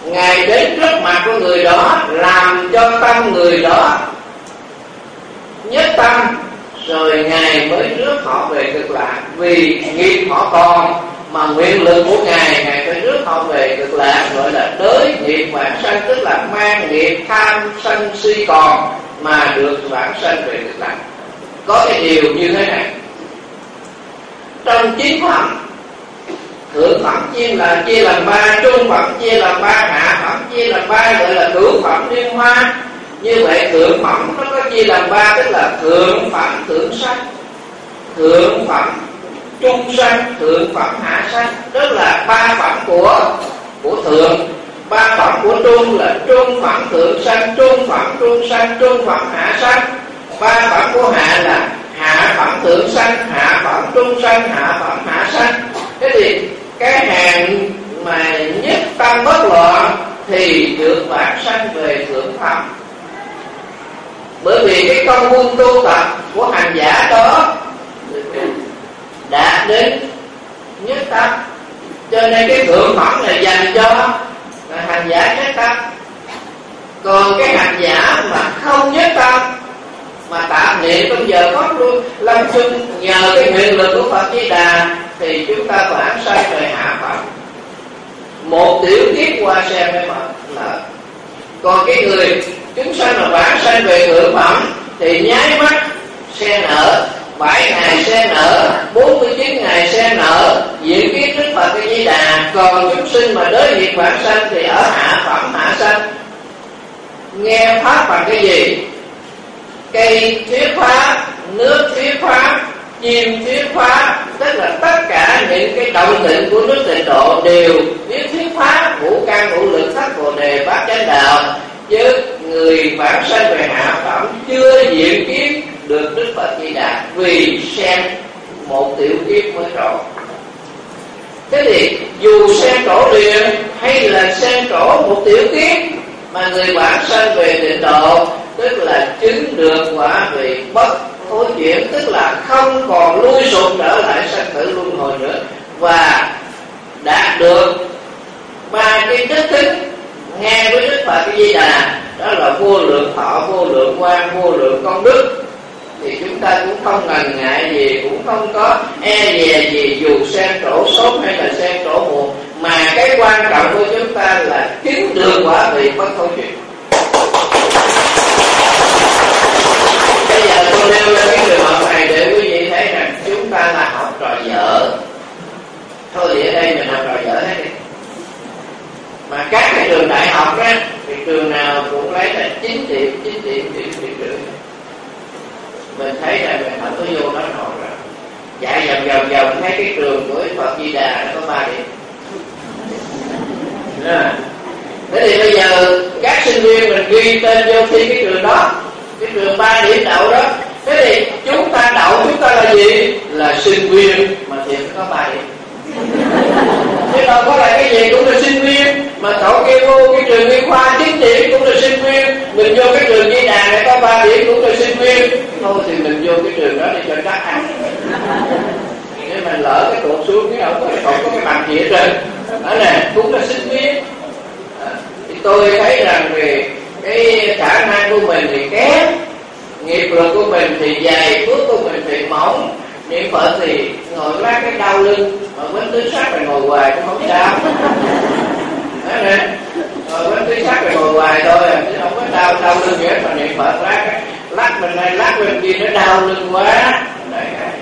Ngài đến trước mặt của người đó, làm cho tâm người đó nhất tâm, rồi Ngài mới rước họ về Cực Lạc. Vì nghiệp họ còn, mà nguyện lực của Ngài phải rước họ về Cực Lạc, gọi là đới nghiệp vãng sanh, tức là mang nghiệp tham sân si còn mà được vãng sanh về Cực Lạc. Có cái điều như thế này, trong 9 phẩm, thượng phẩm chia làm 3, trung phẩm chia làm 3, hạ phẩm chia làm 3, gọi là cửu phẩm liên hoa. Như vậy thượng phẩm nó có chia làm 3, tức là thượng phẩm thượng sanh, thượng phẩm trung sanh, thượng phẩm hạ sanh. Tức là 3 phẩm của thượng, 3 phẩm của trung là trung phẩm thượng sanh, trung phẩm trung sanh, trung phẩm hạ sanh. 3 phẩm của hạ là hạ phẩm thượng sanh, hạ phẩm trung sanh, hạ phẩm hạ sanh. Thế thì cái hàng mà nhất tâm bất loạn thì được vãng sanh về thượng phẩm. Bởi vì cái công phu tu tập của hành giả đó đã đến nhất tâm, cho nên cái thượng phẩm này dành cho hành giả nhất tâm. Còn cái hành giả mà không nhất tâm, mà tạm niệm trong giờ pháp luôn lâm chung, nhờ cái nguyện lực của Phật Di Đà thì chúng ta vãng sanh về hạ phẩm, một tiểu kiếp qua xem mới là. Còn cái người chúng sanh mà vãng sanh về thượng phẩm thì nháy mắt sen nở, 7 ngày sen nở, 49 ngày sen nở, diễn kiến trước Phật Di Đà. Còn chúng sinh mà đối nghiệp vãng sanh thì ở hạ phẩm hạ sanh. Nghe pháp bằng cái gì? Cây thuyết pháp, nước thuyết pháp, chim thuyết pháp, tức là tất cả những cái động tịnh của nước Tịnh Độ đều biết thuyết pháp, ngũ căn ngũ lực thất bồ đề bát chánh đạo. Chứ người vãng sanh về hạ phẩm chưa diện kiến được Đức Phật Di Đà, vì xem một tiểu kiếp mới trổ. Thế thì dù xem trổ liền hay là xem trổ một tiểu kiếp, mà người vãng sanh về Tịnh Độ tức là chứng được quả vị bất thối chuyển, tức là không còn lui sụp trở lại sanh tử luân hồi nữa, và đạt được 3 cái đức tính nghe với Đức Phật Di Đà, đó là vô lượng thọ, vô lượng quan, vô lượng công đức. Thì chúng ta cũng không ngần ngại gì, cũng không có e dè gì, dù xem trổ sốt hay là xem trổ muộn, mà cái quan trọng của chúng ta là chứng được quả vị bất thối chuyển. Bây giờ tôi nêu lên cái trường hợp này để quý vị thấy rằng chúng ta là học trò dở. Thôi thì ở đây mình học trò dở hết đi. Mà các cái trường đại học á, thì trường nào cũng lấy là 9 điểm rưỡi. Mình thấy là mình không có vô đó nổi rồi. Chạy vòng thấy cái trường của Phật Di Đà nó có 3 điểm. Thế thì bây giờ các sinh viên mình ghi tên vô thi cái trường đó, cái trường 3 điểm đậu đó. Thế thì chúng ta đậu, chúng ta là gì? Là sinh viên mà thiệt có 3 điểm. Chứ đâu có là cái gì cũng là sinh viên. Mà cậu kia vô cái trường y khoa 9 điểm cũng là sinh viên, mình vô cái trường Di Đà này có 3 điểm cũng là sinh viên. Thôi thì mình vô cái trường đó để cho chắc ăn. Nếu mình lỡ cái tụt xuống cái không có cái bằng gì hết trơn. Đó nè, cũng là sinh viên. Thì tôi thấy rằng về cái khả năng của mình thì kém, nghiệp lực của mình thì dày, phước của mình thì mỏng. Niệm Phật thì ngồi lát cái đau lưng, mà quên tứ sắc rồi ngồi hoài cũng không đau. Đó nè, ngồi quên tứ sắc rồi ngồi hoài thôi, chứ không có đau lưng gì hết. Mà niệm Phật lát bên này lát bên kia nó đau lưng quá. Đấy.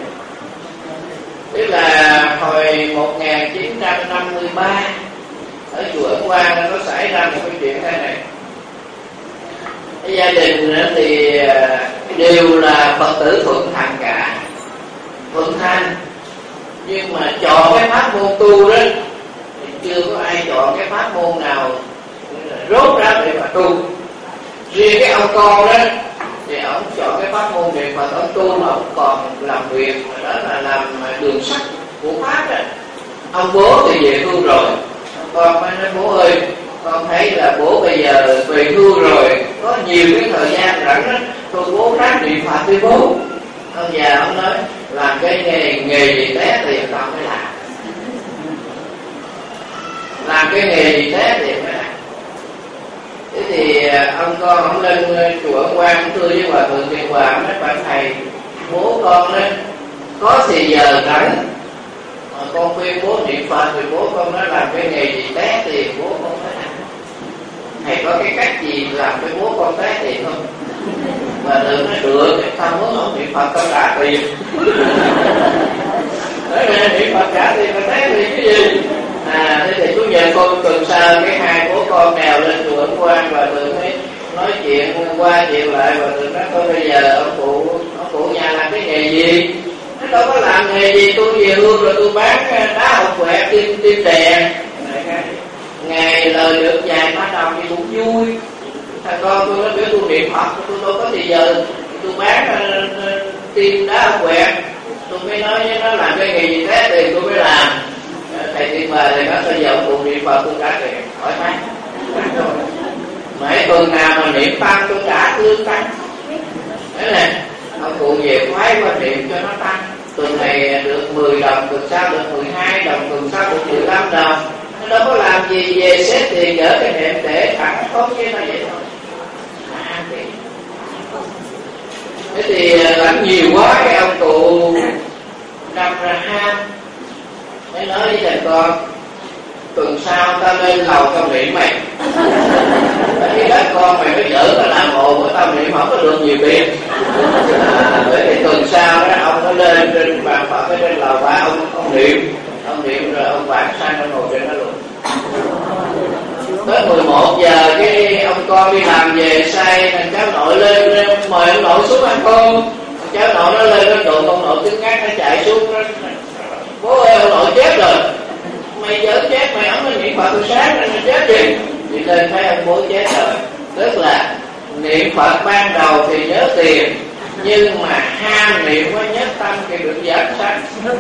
Tức là hồi 1953 ở chùa Ấn Quang nó xảy ra một cái chuyện thế này. Cái gia đình thì đều là Phật tử thuận thành cả, thuận thành, nhưng mà chọn cái pháp môn tu đó thì chưa có ai chọn cái pháp môn nào rốt ra để mà tu. Riêng cái ông con đó thì ông chọn cái pháp môn niệm Phật, ông tu mà ông còn làm việc, đó là làm đường sắt của pháp đó. Ông bố thì về hưu rồi, con mới nói bố ơi, con thấy là bố bây giờ về hưu rồi, có nhiều cái thời gian rảnh đó, thôi bố ráng niệm Phật với bố. Ông già ông nói làm cái nghề gì té tiền tao mới làm cái nghề gì té tiền mới làm. ông con ông lên chùa ông Quan thưa với hòa thượng Tiền Hòa, nói bạn thầy bố con đó có thì giờ rảnh mà con khuyên bố niệm Phật thì bố con nó làm cái nghề gì té tiền bố con phải làm. Thầy có cái cách gì làm cho bố con té tiền không? Và đừng nói được, sao muốn ông niệm Phật con trả tiền. Nói nè, niệm Phật trả tiền mà té tiền cái gì? Thế thì Chủ nhật con tuần sau cái hai bố con đèo lên chùa Ấn Quang và thường mới nói chuyện qua chuyện lại, và thường nói thôi bây giờ ông cụ nhà làm cái nghề gì? Nó đâu có làm nghề gì, tôi về hương rồi tôi bán đá hộp quẹt tim đè. Ngày lời được vài má đồng thì cũng vui. Thằng con tôi nó biểu tôi niệm Phật, tôi đâu có thì giờ tôi bán tim đá hộp quẹt. Tôi mới nói với nó làm cái nghề gì thế thì tôi mới làm. Thầy Tiền Bà thì nói bây giờ ông cụ niệm Phật tôi trả tiền, hỏi thay. Mấy tuần nào mà niệm tăng tôi trả lương tăng. Đấy nè, ông cụ về khoái qua niệm cho nó tăng. Tuần này được 10 đồng, tuần sau được 12 đồng, tuần sau được 15 đồng. Nó đâu có làm gì, về xếp tiền dỡ cái nệm để thẳng tốt với nó vậy thôi. Thế thì làm nhiều quá cái ông cụ đâm ra ham. Mới nói với thằng con, tuần sau tao lên lầu tao niệm mày. Tại vì đất con mày mới dở tao làm hộ của tao niệm không có được nhiều tiền. Bởi vì tuần sau đó ông nó lên trên bàn Phật ở trên lầu ba ông niệm rồi ông vãng sang ông ngồi trên đó luôn. Tới 11 giờ cái ông con đi làm về say, thằng cháu nội lên mời ông nội xuống ăn cơm. Thằng cháu nội nó lên nó đụng ông nội cứng ngắc, nó chạy xuống nó, bố ơi ông nội chết rồi. Mày giỡn chết, mày ổng nó niệm Phật từ sáng nên mày chết gì? Thì lên thấy ông bố chết rồi. Tức là niệm Phật ban đầu thì nhớ tiền, nhưng mà ham niệm quá nhất tâm thì được giảm sanh.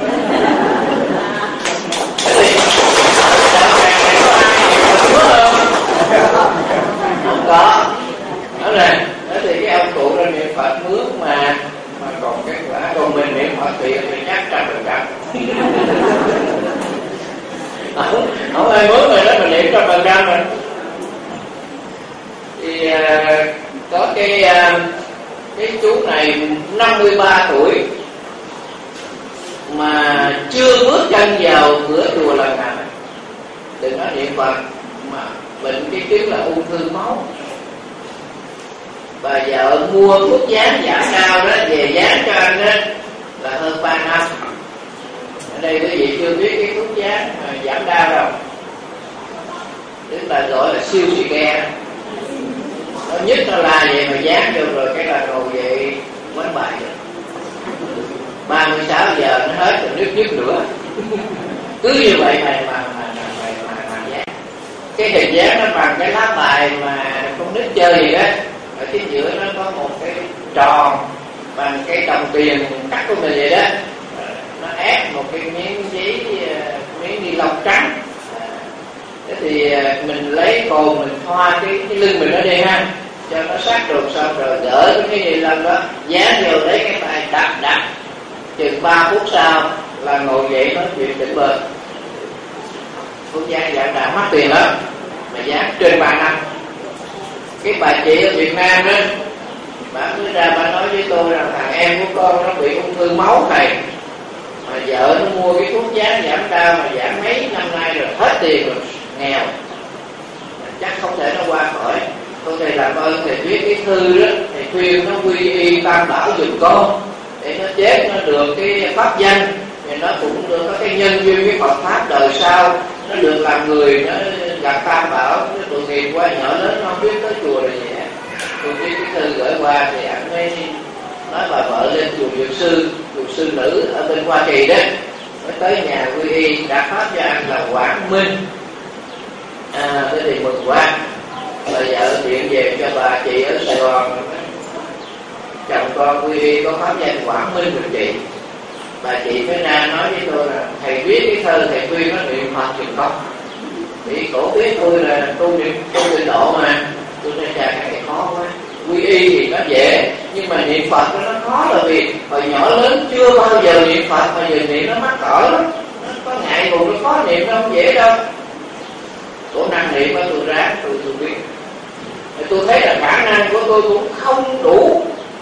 Không có. Đó này, đó thì cái ông cụ ra niệm Phật mướn mà còn cái quả còn mình niệm Phật tiền thì chắc 100%. Không ai mướn rồi đó mà niệm 100% rồi. Thì có cái chú này 53 tuổi mà chưa bước chân vào cửa chùa lần nào. Đừng nói niệm Phật mà bệnh cái chứng là ung thư máu. Bà vợ mua thuốc dán giảm đau đó về dán cho anh đó là hơn 3 năm. Ở đây quý vị chưa biết cái thuốc dán giảm đau đâu, tức là gọi là siêu xì ke. Nó nhất nó la vậy mà dán vô rồi cái là ngồi vậy quán bài rồi. 36 giờ nó hết rồi nước nữa. Cứ như vậy mà dán. Cái hình dán nó bằng cái lá bài mà con nít chơi gì đó. Ở chính giữa nó có một cái tròn bằng cái đồng tiền cắt của mình vậy đó. Nó ép một cái miếng giấy, miếng ni lông trắng. Thế thì mình lấy cồn mình thoa cái lưng mình ở đây ha, cho nó sát ruột xong rồi gỡ cái ni lông đó dán vô, lấy cái tay đập chừng 3 phút sau là ngồi dậy nói chuyện tỉnh bơ. Thuốc dán giảm đau mắc tiền lắm mà dán trên 3 năm. Cái bà chị ở Việt Nam đó, bà mới ra bà nói với tôi rằng thằng em của con nó bị ung thư máu này, mà vợ nó mua cái thuốc dán giảm đau mà giảm mấy năm nay rồi hết tiền rồi, nghèo, chắc không thể nó qua khỏi. Tôi thầy làm ơn thầy viết cái thư đó, thầy khuyên nó quy y tam bảo giùm con để nó chết nó được cái pháp danh, thì nó cũng được có cái nhân duyên cái Phật pháp đời sau, nó được làm người, nó gặp tam bảo. Nó tội nghiệp quá, nhỏ lớn nó không biết tới chùa là gì hết. Tôi viết cái thư gửi qua thì anh mới nói bà vợ lên chùa dược sư nữ ở bên Hoa Kỳ đó, mới tới nhà quy y đã phát cho anh là Quảng Minh. Thế thì mừng quá. Bà vợ điện về cho bà chị ở Sài Gòn, chồng con quy y có pháp danh Quảng Minh rồi chị. Bà chị mới ra nói với tôi là thầy viết cái thơ thầy khuyên nó niệm Phật thì không. Thì cổ biết tôi là tu tịnh độ mà. Tôi nói chà cái này khó quá. Quy y thì nó dễ, nhưng mà niệm Phật nó khó là vì hồi nhỏ lớn chưa bao giờ niệm Phật, mà giờ niệm nó mắc cỡ lắm. Nó có ngại ngùng, nó khó niệm, nó không dễ đâu. Cổ năng niệm á, tôi ráng, tôi biết. Tôi thấy là khả năng của tôi cũng không đủ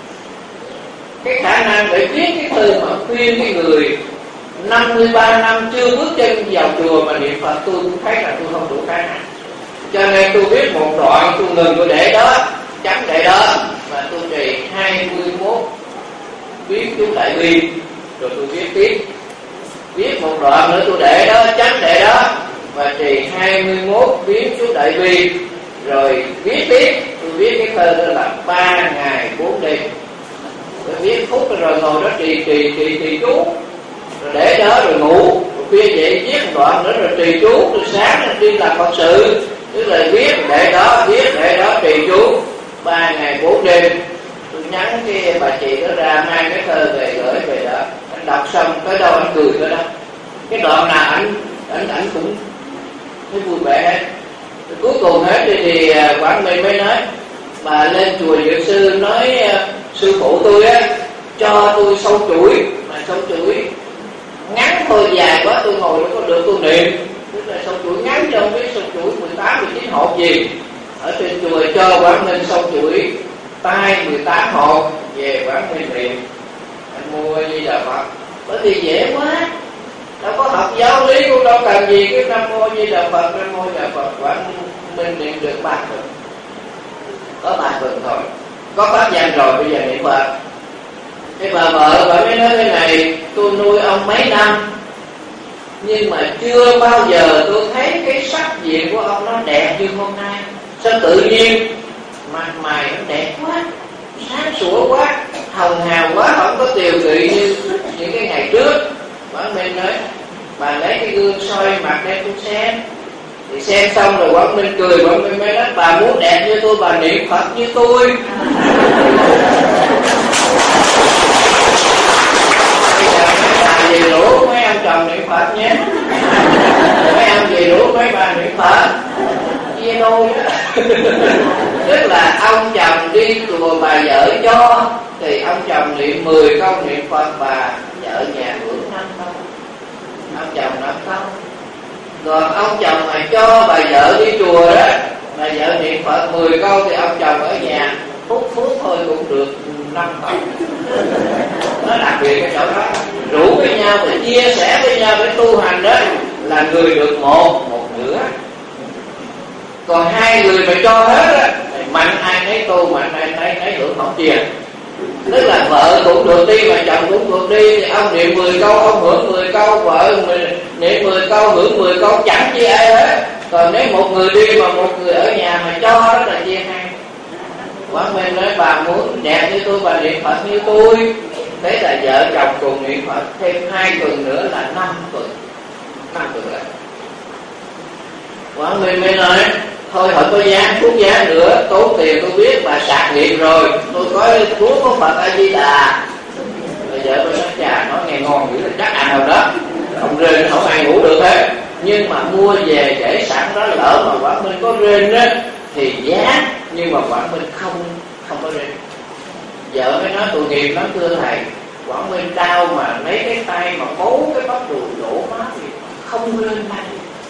cái khả năng để viết cái thư mà khuyên cái người 53 năm chưa bước chân vào chùa mà niệm Phật. Tôi cũng thấy là tôi không đủ khả năng, cho nên tôi viết một đoạn, tôi ngừng, tôi để đó, chấm để đó, và tôi trì 21 viết chú Đại Bi, rồi tôi viết tiếp, viết một đoạn nữa tôi để đó, chấm để đó, và trì 21 viết chú Đại Bi, rồi viết tiếp. Tôi viết cái thơ đó là 3 ngày 4 đêm. Tôi viết phút rồi ngồi đó trì chú, rồi để đó rồi ngủ, rồi khuya dậy viết một đoạn nữa rồi trì chú, rồi sáng rồi đi làm Phật sự, tức là viết để đó trì chú 3 ngày 4 đêm. Tôi nhắn cái bà chị đó ra mang cái thơ về gửi về đó. Anh đọc xong tới đâu anh cười tới đó, cái đoạn nào anh cũng thấy vui vẻ hết. Rồi cuối cùng hết thì Quảng Minh mới nói bà lên chùa Dược Sư nói sư phụ tôi á cho tôi sâu chuỗi, mà sâu chuỗi ngắn thôi, dài quá tôi ngồi đâu có được, tôi niệm. Tức là sâu chuỗi ngắn cho không biết sâu chuỗi 18, 19 hộp gì. Ở trên chùa cho Quảng Minh sâu chuỗi tay 18 hộp về Quảng Minh niệm. Anh mua Di Đà Phật, bởi vì dễ quá, đâu có học giáo lý cũng đâu cần gì cái Nam Mô Di Đà Phật, Nam Mô Di Đà Phật. Quảng Minh niệm được 3 tuần, có 3 tuần thôi, có pháp danh rồi, bây giờ niệm Phật. Cái bà vợ bà mới nói thế này: tôi nuôi ông mấy năm nhưng mà chưa bao giờ tôi thấy cái sắc diện của ông nó đẹp như hôm nay. Sao tự nhiên mặt mày nó đẹp quá, sáng sủa quá, hồng hào quá, không có tiều kỵ như những cái ngày trước. Quảng Minh nói bà lấy cái gương soi mặt đem tôi xem. Thì xem xong rồi Quảng Minh cười. Quảng Minh mới nói bà muốn đẹp như tôi, bà niệm Phật như tôi. Bây giờ mấy bà về rủ mấy ông chồng niệm Phật nhé, mấy ông về rủ mấy bà niệm Phật chia đôi đó. Tức là ông chồng đi chùa bà vợ cho, thì ông chồng niệm 10 câu niệm Phật, bà vợ nhà hưởng 5 câu, ông chồng 5 câu. Còn ông chồng mà cho bà vợ đi chùa đó, bà vợ niệm Phật 10 câu thì ông chồng ở nhà phút thôi cũng được 5 câu. Nó đặc biệt cái chỗ đó, rủ với nhau để chia sẻ với nhau để tu hành đó, là người được một nửa. Còn hai người mà cho hết á, mạnh ai nấy tu, mạnh ai nấy hưởng, không chia. Tức là vợ cũng được đi mà chồng cũng được đi, thì ông niệm 10 câu ông hưởng 10 câu, vợ niệm 10 câu hưởng 10 câu, chẳng chia ai hết. Còn nếu một người đi mà một người ở nhà mà cho đó là chia hai. Quảng Minh nói bà muốn đẹp như tôi, bà niệm Phật như tôi. Thế là vợ chồng cùng niệm Phật thêm 2 tuần nữa là 5 tuần. 5 tuần rồi. Quảng Minh mới nói thôi không có giá thuốc giá nữa, tốn tiền tôi biết bà sạc nghiệp rồi, tôi có thuốc có Phật A Di Đà. Bây giờ tôi nói chà, nói nghe ngon dữ là chắc ăn rồi đó, ông rên không ai ngủ được hết. Nhưng mà mua về để sẵn đó, lỡ mà Quảng Minh có rên á thì giá, nhưng mà Quảng Minh không có rên. Vợ mới nói tội nghiệp lắm thưa thầy, Quảng Minh đau mà lấy cái tay mà bấu cái bắp đùi đổ máu thì không rên tay.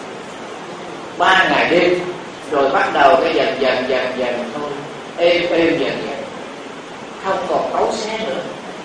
3 ngày đêm rồi bắt đầu cái dần thôi, êm dần, không còn cáu xé nữa.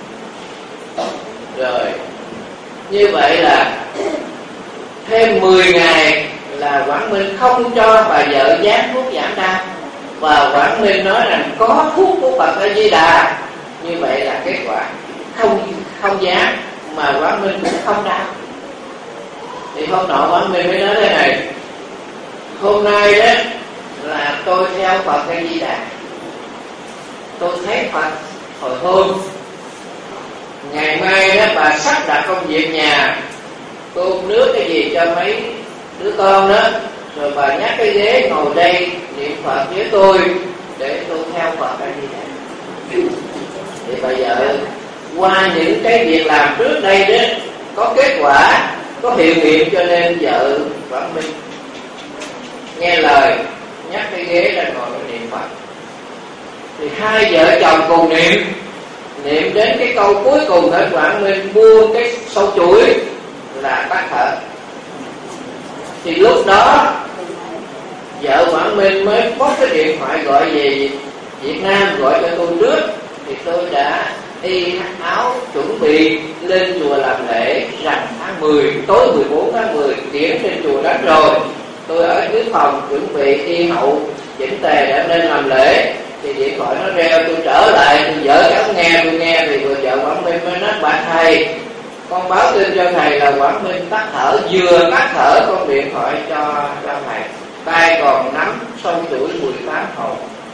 Rồi như vậy là thêm 10 ngày là Quảng Minh không cho bà vợ dán thuốc giảm đau, và Quảng Minh nói rằng có thuốc của Phật A Di Đà. Như vậy là kết quả không dán mà Quảng Minh cũng không đau. Thì hôm nọ Quảng Minh mới nói thế này: hôm nay đó là tôi theo Phật A Di Đà, tôi thấy Phật hồi hôm. Ngày mai đó bà sắp đặt công việc nhà, cơm nước cái gì cho mấy đứa con đó, rồi bà nhắc cái ghế ngồi đây niệm Phật với tôi để tôi theo Phật A Di Đà. Thì bà vợ qua những cái việc làm trước đây đó có kết quả, có hiệu nghiệm, cho nên vợ Quảng Minh nghe lời nhắc cái ghế ra ngồi niệm Phật. Thì hai vợ chồng cùng niệm đến cái câu cuối cùng hết, Quảng Minh buông cái sâu chuỗi là tắt thở. Thì lúc đó vợ Quảng Minh mới bóc cái điện thoại gọi về Việt Nam gọi cho tôi trước, thì tôi đã y áo chuẩn bị lên chùa làm lễ rằm tháng 10, tối 14 tháng 10 tiễn trên chùa đất rồi. Tôi ở dưới phòng chuẩn bị y hậu chỉnh tề để lên làm lễ, thì điện thoại nó reo. Tôi trở lại, tôi dở cái ống nghe tôi nghe, thì vừa vợ Quảng Minh mới nói: bà thầy, con báo tin cho thầy là Quảng Minh tắt thở. Vừa tắt thở con điện thoại cho thầy, tay còn nắm son tuổi 18 hồn.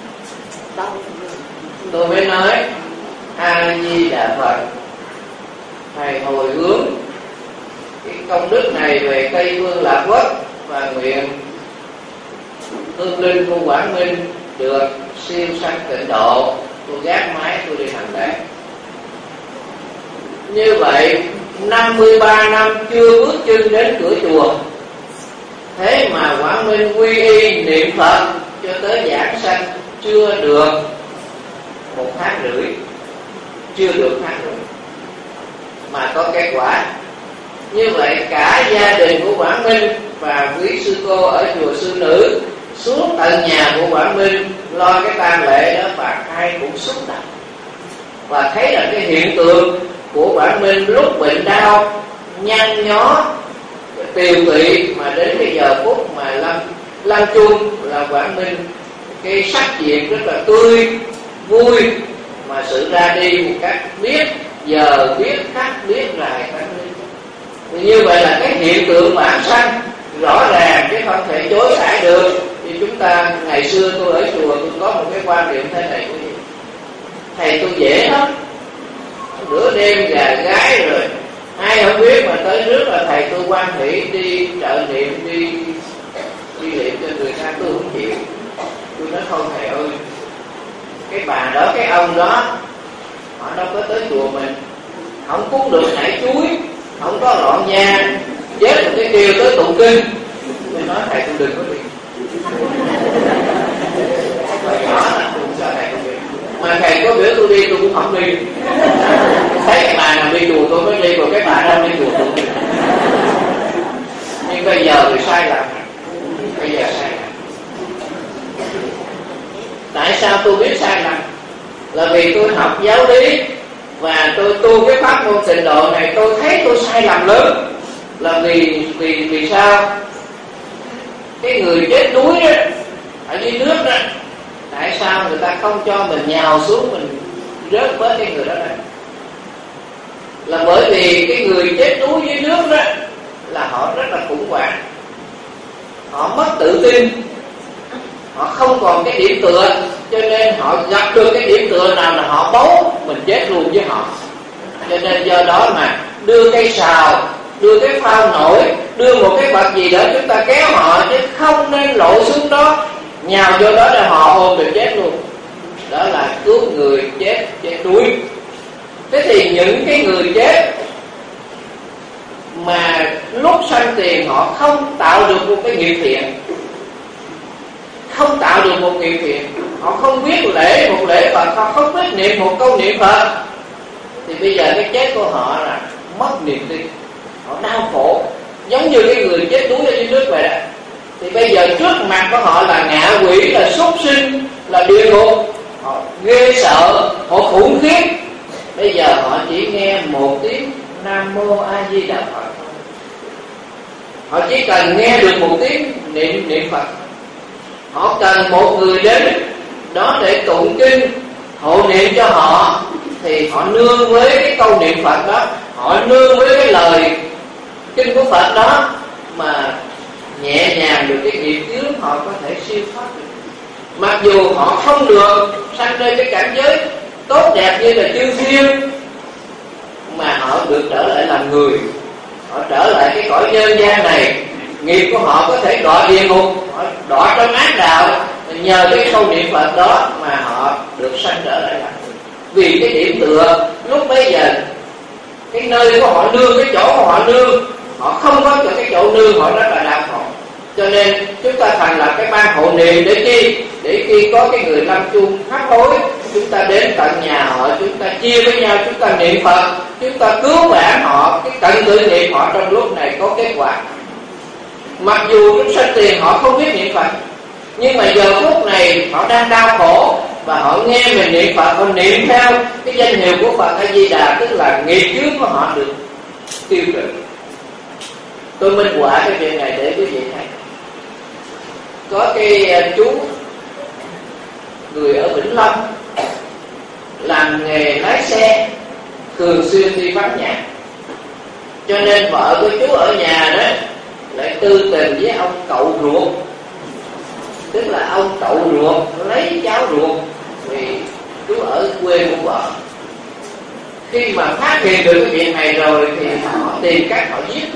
Tôi mới nói: A Di Đà Phật, thầy hồi hướng cái công đức này về Tây Phương Lạc Quốc, và nguyện hương linh của Quảng Minh được siêu sanh tịnh độ. Tôi gác máy, tôi đi hành lễ. Như vậy 53 năm chưa bước chân đến cửa chùa, thế mà Quảng Minh quy y niệm Phật cho tới giảng sanh chưa được 1 tháng rưỡi, chưa được tháng rưỡi mà có kết quả. Như vậy cả gia đình của Quảng Minh và quý sư cô ở chùa Sư Nữ xuống tận nhà của Quảng Minh lo cái tang lễ đó, và ai cũng xúc động và thấy là cái hiện tượng của Quảng Minh lúc bệnh đau nhăn nhó tiều tụy, mà đến cái giờ phút mà lâm chung là Quảng Minh cái sắc diện rất là tươi vui, mà sự ra đi một cách biết giờ biết khắc biết rài khắc đi. Như vậy là cái hiện tượng bản sanh rõ ràng chứ không thể chối cãi được. Thì chúng ta ngày xưa tôi ở chùa tôi có một cái quan niệm thế này: thầy tôi dễ lắm, bữa đêm gà gái rồi ai không biết mà tới trước là thầy tôi quan hỷ đi trợ niệm, đi niệm cho người ta, tôi không chịu. Tôi nói không thầy ơi, cái bà đó, cái ông đó, họ đâu có tới chùa mình, không cúng được nải chuối, không có lọn da, chết một cái kêu tới tụng kinh. Tôi nói thầy tôi đừng có đi. Hồi nhỏ là tôi cho thầy không đi, mà thầy có biểu tôi đi tôi cũng không đi. Thấy cái bà nào đi chùa tôi mới đi, còn cái bà nào đi chùa tôi không đi. Nhưng bây giờ thì sai lầm, bây giờ sai lầm. Tại sao tôi biết sai lầm? Là vì tôi học giáo lý và tôi tu cái pháp môn tịnh độ này, tôi thấy tôi sai lầm lớn. Là vì sao? Cái người chết đuối đó, ở dưới nước đó, tại sao người ta không cho mình nhào xuống, mình rớt với cái người đó này? Là bởi vì cái người chết đuối dưới nước đó là họ rất là khủng hoảng, họ mất tự tin, họ không còn cái điểm tựa, cho nên họ gặp được cái điểm tựa nào là họ bấu mình chết luôn với họ. Cho nên do đó mà đưa cây sào, đưa cái phao nổi, đưa một cái vật gì đó chúng ta kéo họ, chứ không nên lộ xuống đó nhào vô đó để họ ôm được chết luôn. Đó là cứu người chết đuối. Thế thì những cái người chết mà lúc sanh tiền họ không tạo được một cái nghiệp thiện, không tạo được một nghiệp thiện, họ không biết lễ một lễ Phật, họ không biết niệm một câu niệm Phật, thì bây giờ cái chết của họ là mất niềm tin, họ đau khổ giống như cái người chết đuối ở dưới nước vậy đó. Thì bây giờ trước mặt của họ là ngạ quỷ, là súc sinh, là địa ngục, họ ghê sợ, họ khủng khiếp. Bây giờ họ chỉ nghe một tiếng Nam Mô A Di Đà Phật, họ chỉ cần nghe được một tiếng niệm Phật. Họ cần một người đến đó để tụng kinh hộ niệm cho họ, thì họ nương với cái câu niệm Phật đó, họ nương với cái lời kinh của Phật đó mà nhẹ nhàng được cái nghiệp chướng, họ có thể siêu thoát được. Mặc dù họ không được sanh lên cái cảnh giới tốt đẹp như là chư thiên, mà họ được trở lại làm người, họ trở lại cái cõi nhân gian này. Nghiệp của họ có thể đọa địa ngục, họ đọa trong ác đạo, nhờ cái câu niệm Phật đó mà họ được sanh trở lại làm người. Vì cái điểm tựa lúc bấy giờ, cái nơi của họ nương, cái chỗ của họ nương, họ không có được cái chỗ nương, họ rất là đau khổ. Cho nên chúng ta thành lập cái ban hộ niệm để chi? Để khi có cái người lâm chung hấp hối, chúng ta đến tận nhà họ, chúng ta chia với nhau, chúng ta niệm Phật, chúng ta cứu vãn họ, cái cận tử niệm họ trong lúc này có kết quả. Mặc dù lúc sanh tiền họ không biết niệm Phật, nhưng mà giờ phút này họ đang đau khổ, và họ nghe mình niệm Phật, họ niệm theo cái danh hiệu của Phật A Di Đà, tức là nghiệp trước của họ được tiêu trừ. Tôi minh họa cái chuyện này để quý vị thấy. Có cái chú người ở Vĩnh Long làm nghề lái xe, thường xuyên đi vắng nhà, cho nên vợ của chú ở nhà đó lại tư tình với ông cậu ruột, tức là ông cậu ruột lấy cháu ruột, vì chú ở quê của vợ. Khi mà phát hiện được cái chuyện này rồi thì họ tìm cách họ giết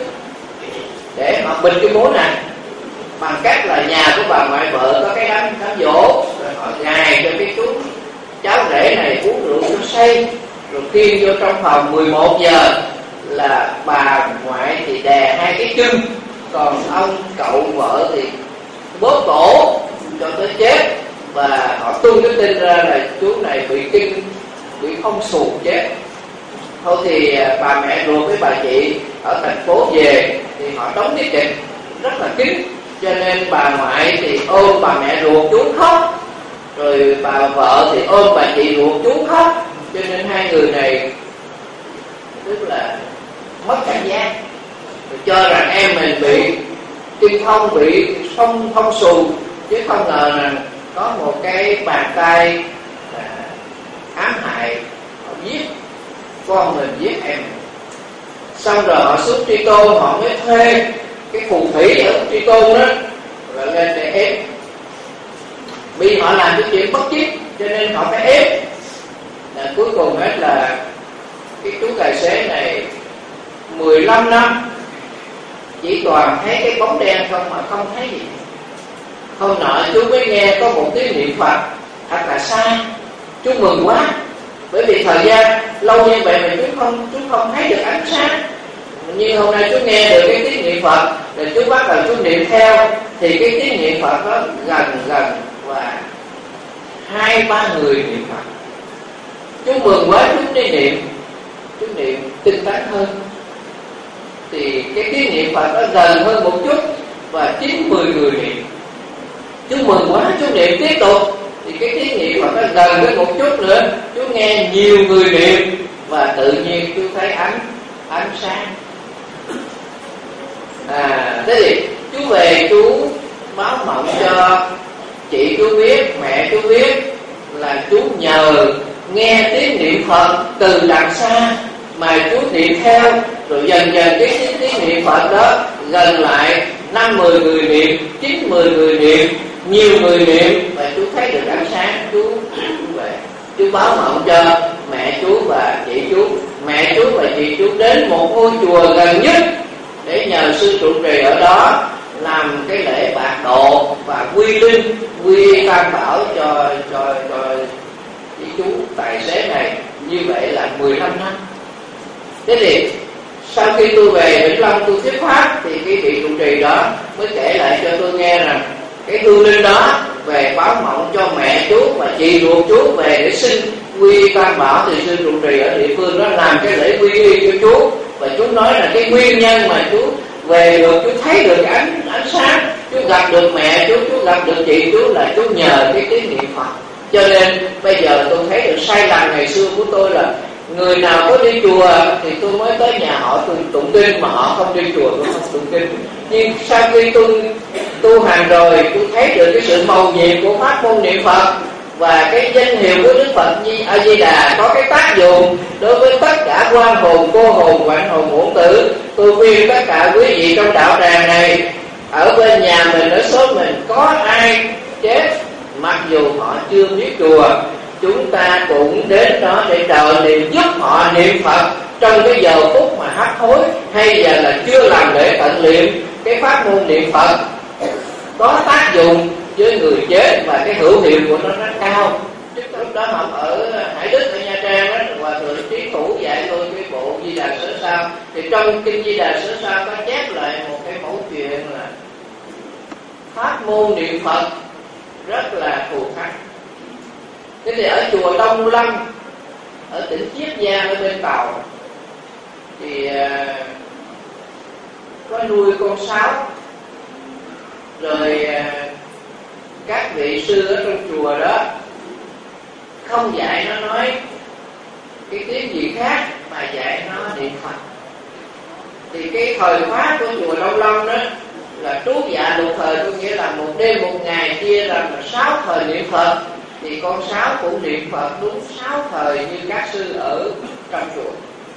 để họ bịt cái mối này, bằng cách là nhà của bà ngoại vợ có cái đám dỗ, rồi họ gài cho cái chú cháu rể này uống rượu cho say, rồi khiêng vô trong phòng. 11 giờ là bà ngoại thì đè hai cái chân, còn ông cậu vợ thì bóp cổ cho tới chết. Và họ tung cái tin ra là chú này bị không xuồng chết. Thôi thì bà mẹ ruột với bà chị ở thành phố về thì họ đóng tiết kịch rất là kín, cho nên bà ngoại thì ôm bà mẹ ruột chú khóc, rồi bà vợ thì ôm bà chị ruột chú khóc, cho nên hai người này tức là mất cảnh giác, rồi cho rằng em mình bị kim thông, bị thông xù, chứ không ngờ rằng có một cái bàn tay ám hại, họ giết con mình, giết em. Xong rồi họ xuống Tri Tôn, họ mới thuê cái phù thủy ở Tri Tôn đó rồi lên để ép. Vì họ làm cái chuyện bất chiết cho nên họ phải ép. Cuối cùng hết là cái chú tài xế này 15 năm chỉ toàn thấy cái bóng đen không, mà không thấy gì. Hôm nọ chú mới nghe có một tiếng niệm Phật thật là xa, chú mừng quá, bởi vì thời gian lâu như vậy mà chú không thấy được ánh sáng. Nhưng hôm nay chú nghe được cái tiếng niệm Phật, rồi chú bắt đầu chú niệm theo, thì cái tiếng niệm Phật nó gần và 2-3 người niệm Phật. Chú mừng quá, chú đi niệm, chú niệm tinh tấn hơn, thì cái tiếng niệm Phật nó gần hơn một chút và 9-10 người niệm. Chú mừng quá, chú niệm tiếp tục, thì cái tiếng niệm Phật nó gần hơn một chút nữa, chú nghe nhiều người niệm và tự nhiên chú thấy ánh sáng. Thế thì chú về chú báo mộng cho chị chú biết, mẹ chú biết là chú nhờ nghe tiếng niệm Phật từ đằng xa mà chú niệm theo, rồi dần dần cái tiếng niệm Phật đó gần lại 5-10 người niệm, 9-10 người niệm, nhiều người niệm, và chú thấy được ánh sáng. Chú về, chú báo mộng cho mẹ chú và chị chú. Mẹ chú và chị chú đến một ngôi chùa gần nhất để nhờ sư trụ trì ở đó làm cái lễ bạc độ và quy linh, quy tam bảo cho chị chú tài xế này. Như vậy là 15 năm. Thế thì sau khi tôi về Vĩnh Long tôi thuyết pháp, thì cái vị trụ trì đó mới kể lại cho tôi nghe rằng cái hương linh đó về báo mộng cho mẹ chú và chị ruột chú về để xin quy tam bảo, thì sư trụ trì ở địa phương đó làm cái lễ quy y cho chú. Và chú nói là cái nguyên nhân mà chú về được, chú thấy được ánh sáng, chú gặp được mẹ chú gặp được chị chú là chú nhờ cái tiếng niệm Phật. Cho nên bây giờ tôi thấy được sai lầm ngày xưa của tôi là người nào có đi chùa thì tôi mới tới nhà họ tôi tụng kinh, mà họ không đi chùa tôi không tụng kinh. Nhưng sau khi tôi tu hành rồi, tôi thấy được cái sự mầu nhiệm của pháp môn niệm Phật và cái danh hiệu của Đức Phật A Di Đà có cái tác dụng đối với tất cả quan hồn, cô hồn, hoạn hồn, uổng tử. Tôi khuyên tất cả quý vị trong đạo tràng này, ở bên nhà mình, ở xóm mình có ai chết, mặc dù họ chưa biết chùa, chúng ta cũng đến đó để trợ niệm, giúp họ niệm Phật trong cái giờ phút mà hấp hối, hay giờ là chưa làm lễ tận niệm. Cái pháp môn niệm Phật có tác dụng với người chết và cái hữu hiệu của nó rất cao. Lúc đó học ở Hải Đức ở Nha Trang đó, Hòa thượng Trí Thủ dạy tôi cái bộ Di Đà Sở Sao. Thì trong kinh Di Đà Sở Sao có chép lại một cái mẫu chuyện là pháp môn niệm Phật rất là thù thắng. Thế thì ở chùa Đông Lâm ở tỉnh Chiết Giang ở bên Tàu thì có nuôi con sáo, rồi các vị sư ở trong chùa đó không dạy nó nói cái tiếng gì khác mà dạy nó niệm Phật. Thì cái thời khóa của chùa Đông Long đó là trú dạ lục thời, có nghĩa là một đêm một ngày chia ra là 6 thời niệm Phật. Thì con Sáu cũng niệm Phật đúng 6 thời như các sư ở trong chùa.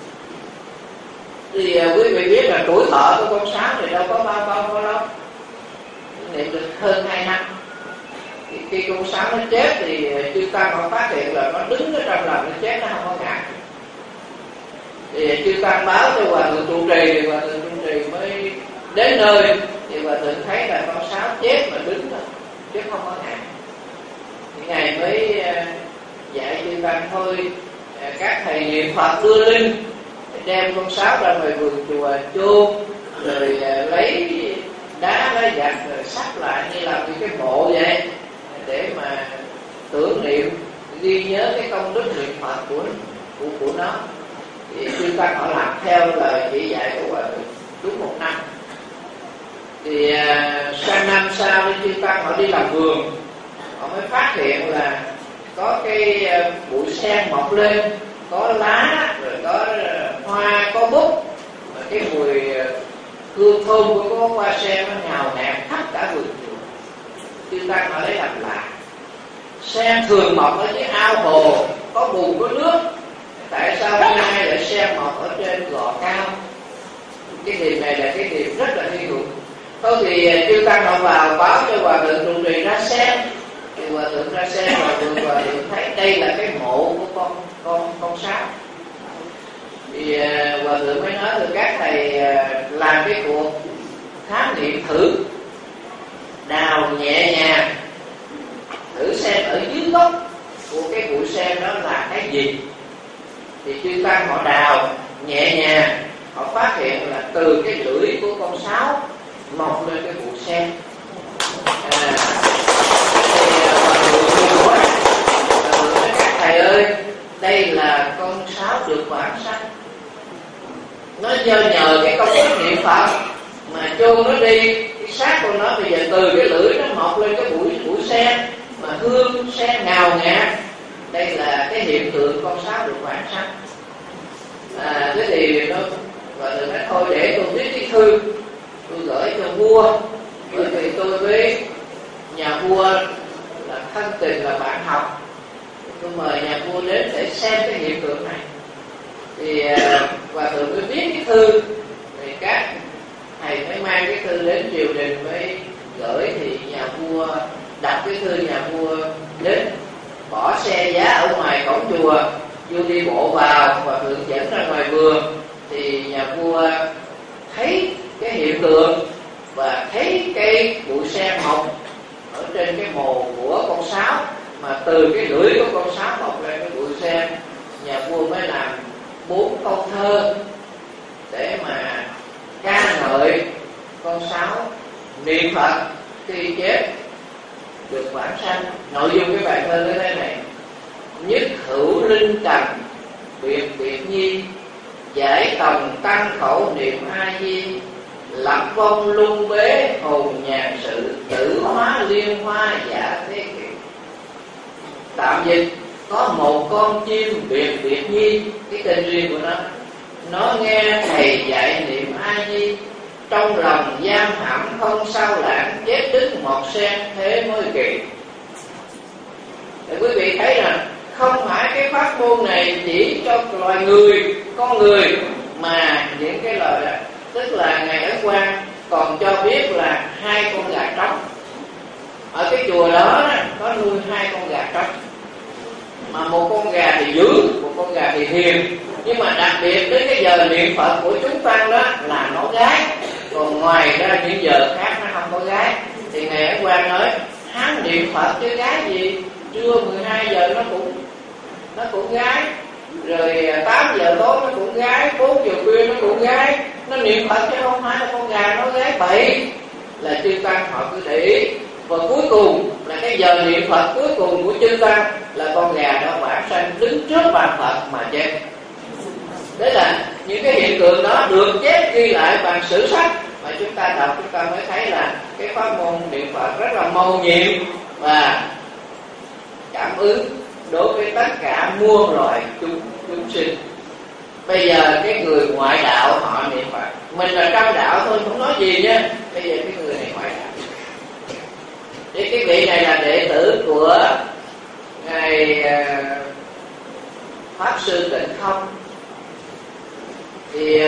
Thì quý vị biết là tuổi thọ của con Sáu thì đâu có bao lâu, niệm được hơn 2 năm. Thì khi con Sáu nó chết thì chư tăng họ phát hiện là nó đứng ở trong lòng nó chết, nó không có ngại. Thì chư tăng báo cho hòa thượng trụ trì, thì hòa thượng trụ trì mới đến nơi. Thì hòa thượng thấy là con Sáu chết mà đứng rồi chứ không có ngại. Thì ngài mới dạy chư tăng thôi, các thầy niệm Phật đưa linh, đem con Sáu ra ngoài vườn chùa chôn, rồi lấy đá lá gạch rồi sắp lại như làm như cái mộ vậy, để mà tưởng niệm, ghi nhớ cái công đức niệm Phật của nó. Thì chư tăng họ làm theo lời chỉ dạy của hòa thượng đúng 1 năm. Thì sang năm sau chư tăng họ đi làm vườn, họ mới phát hiện là có cái bụi sen mọc lên, có lá, rồi có hoa, có búp, mà cái mùi hương thơm của cái hoa sen nó nhào nạt khắp cả vườn chùa. Chư tăng họ lấy làm lạ. Sen thường mọc ở những ao hồ có bùn có nước, tại sao hôm nay lại sen mọc ở trên gò cao? Cái điều này là cái điều rất là hy hữu. Thôi thì chư tăng họ vào báo cho hòa thượng trụ trì ra xem. Thì hòa thượng ra xem và hòa thượng thấy đây là cái mộ của con Sáu. Thì hòa thượng mới nói là các thầy làm cái cuộc khám nghiệm thử, đào nhẹ nhàng thử xem ở dưới gốc của cái bụi sen đó là cái gì. Thì chư tăng họ đào nhẹ nhàng, họ phát hiện là từ cái lưỡi của con Sáu mọc lên cái bụi sen. Các thầy ơi, đây là con Sáu được vãng sanh. Nó nhờ cái công đức niệm Phật mà chôn nó đi, cái xác của nó bây giờ từ cái lưỡi nó mọc lên cái bụi sen mà hương sen ngào ngạt. Đây là cái hiện tượng con Sáu được vãng sanh. Thế thì nó và từ nói thôi để tôi viết cái thư tôi gửi cho vua, bởi vì tôi với nhà vua là thân tình, là bạn học, tôi mời nhà vua đến để xem cái hiện tượng này. Thì hòa thượng mới viết cái thư, thì các thầy mới mang cái thư đến triều đình mới gửi. Thì nhà vua đặt cái thư, nhà vua đến bỏ xe giá ở ngoài cổng chùa, vua đi bộ vào, hòa thượng dẫn ra ngoài vườn. Thì nhà vua thấy cái hiện tượng và thấy cây bụi sen mọc ở trên cái mồ của con Sáu, mà từ cái lưỡi của con Sáu mọc lên cái bụi sen. Nhà vua mới làm 4 câu thơ để mà ca ngợi con Sáu niệm Phật khi chết được vãng sanh. Nội dung cái bài thơ như thế này: nhất hữu linh trần biệt biệt nhi, giải tòng tăng khẩu niệm A Di, lập vong luân bế hồn nhàn sự, tử hóa liên hoa giả thế kỷ. Tạm dịch: có một con chim biệt biệt nhi, cái tên riêng của nó nghe thầy dạy niệm A Di, trong lòng giam hãm không sao lãng, chết đứt một sen thế mới kỳ. Thì quý vị thấy rằng không phải cái pháp môn này chỉ cho loài người, con người, mà những cái lời đó, tức là Ngài Ấn Quang còn cho biết là 2 con gà trống. Ở cái chùa đó có nuôi 2 con gà trống, mà một con gà thì dữ, một con gà thì hiền. Nhưng mà đặc biệt đến cái giờ niệm Phật của chúng tăng đó là nó gái, còn ngoài ra những giờ khác nó không có gái. Thì Ngài Ấn Quang nói hắn niệm Phật chứ gái gì, trưa 12 giờ nó cũng gái, rồi 8 giờ tối nó cũng gái, 4 giờ khuya nó cũng gái. Nó niệm Phật chứ không phải là con gà nó gái bậy. Là chư tăng họ cứ để ý. Và cuối cùng là cái giờ niệm Phật cuối cùng của chư tăng là con gà đó vãng sanh đứng trước bàn Phật mà chết. Đấy là những cái hiện tượng đó được chép ghi lại bằng sử sách, mà chúng ta đọc chúng ta mới thấy là cái pháp môn niệm Phật rất là mầu nhiệm và cảm ứng đối với tất cả muôn loài chúng sinh. Bây giờ cái người ngoại đạo họ niệm Phật, mình là trong đạo thôi không nói gì nhé. Bây giờ cái người này ngoại đạo, thì cái vị này là đệ tử của ngài Pháp Sư Tịnh Không. Thì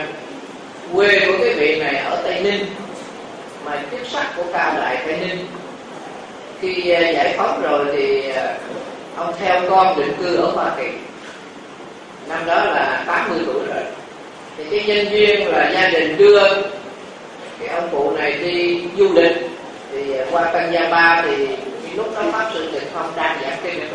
quê của cái vị này ở Tây Ninh, mà chức sắc của Cao Đại Tây Ninh. Khi giải phóng rồi thì ông theo con định cư ở Hoa Kỳ. Năm đó là 80 tuổi rồi. Thì cái nhân duyên là gia đình đưa cái ông cụ này đi du lịch, thì qua Tân Gia Ba, thì lúc đó Pháp Sư Tịnh Không đang giảng kinh ở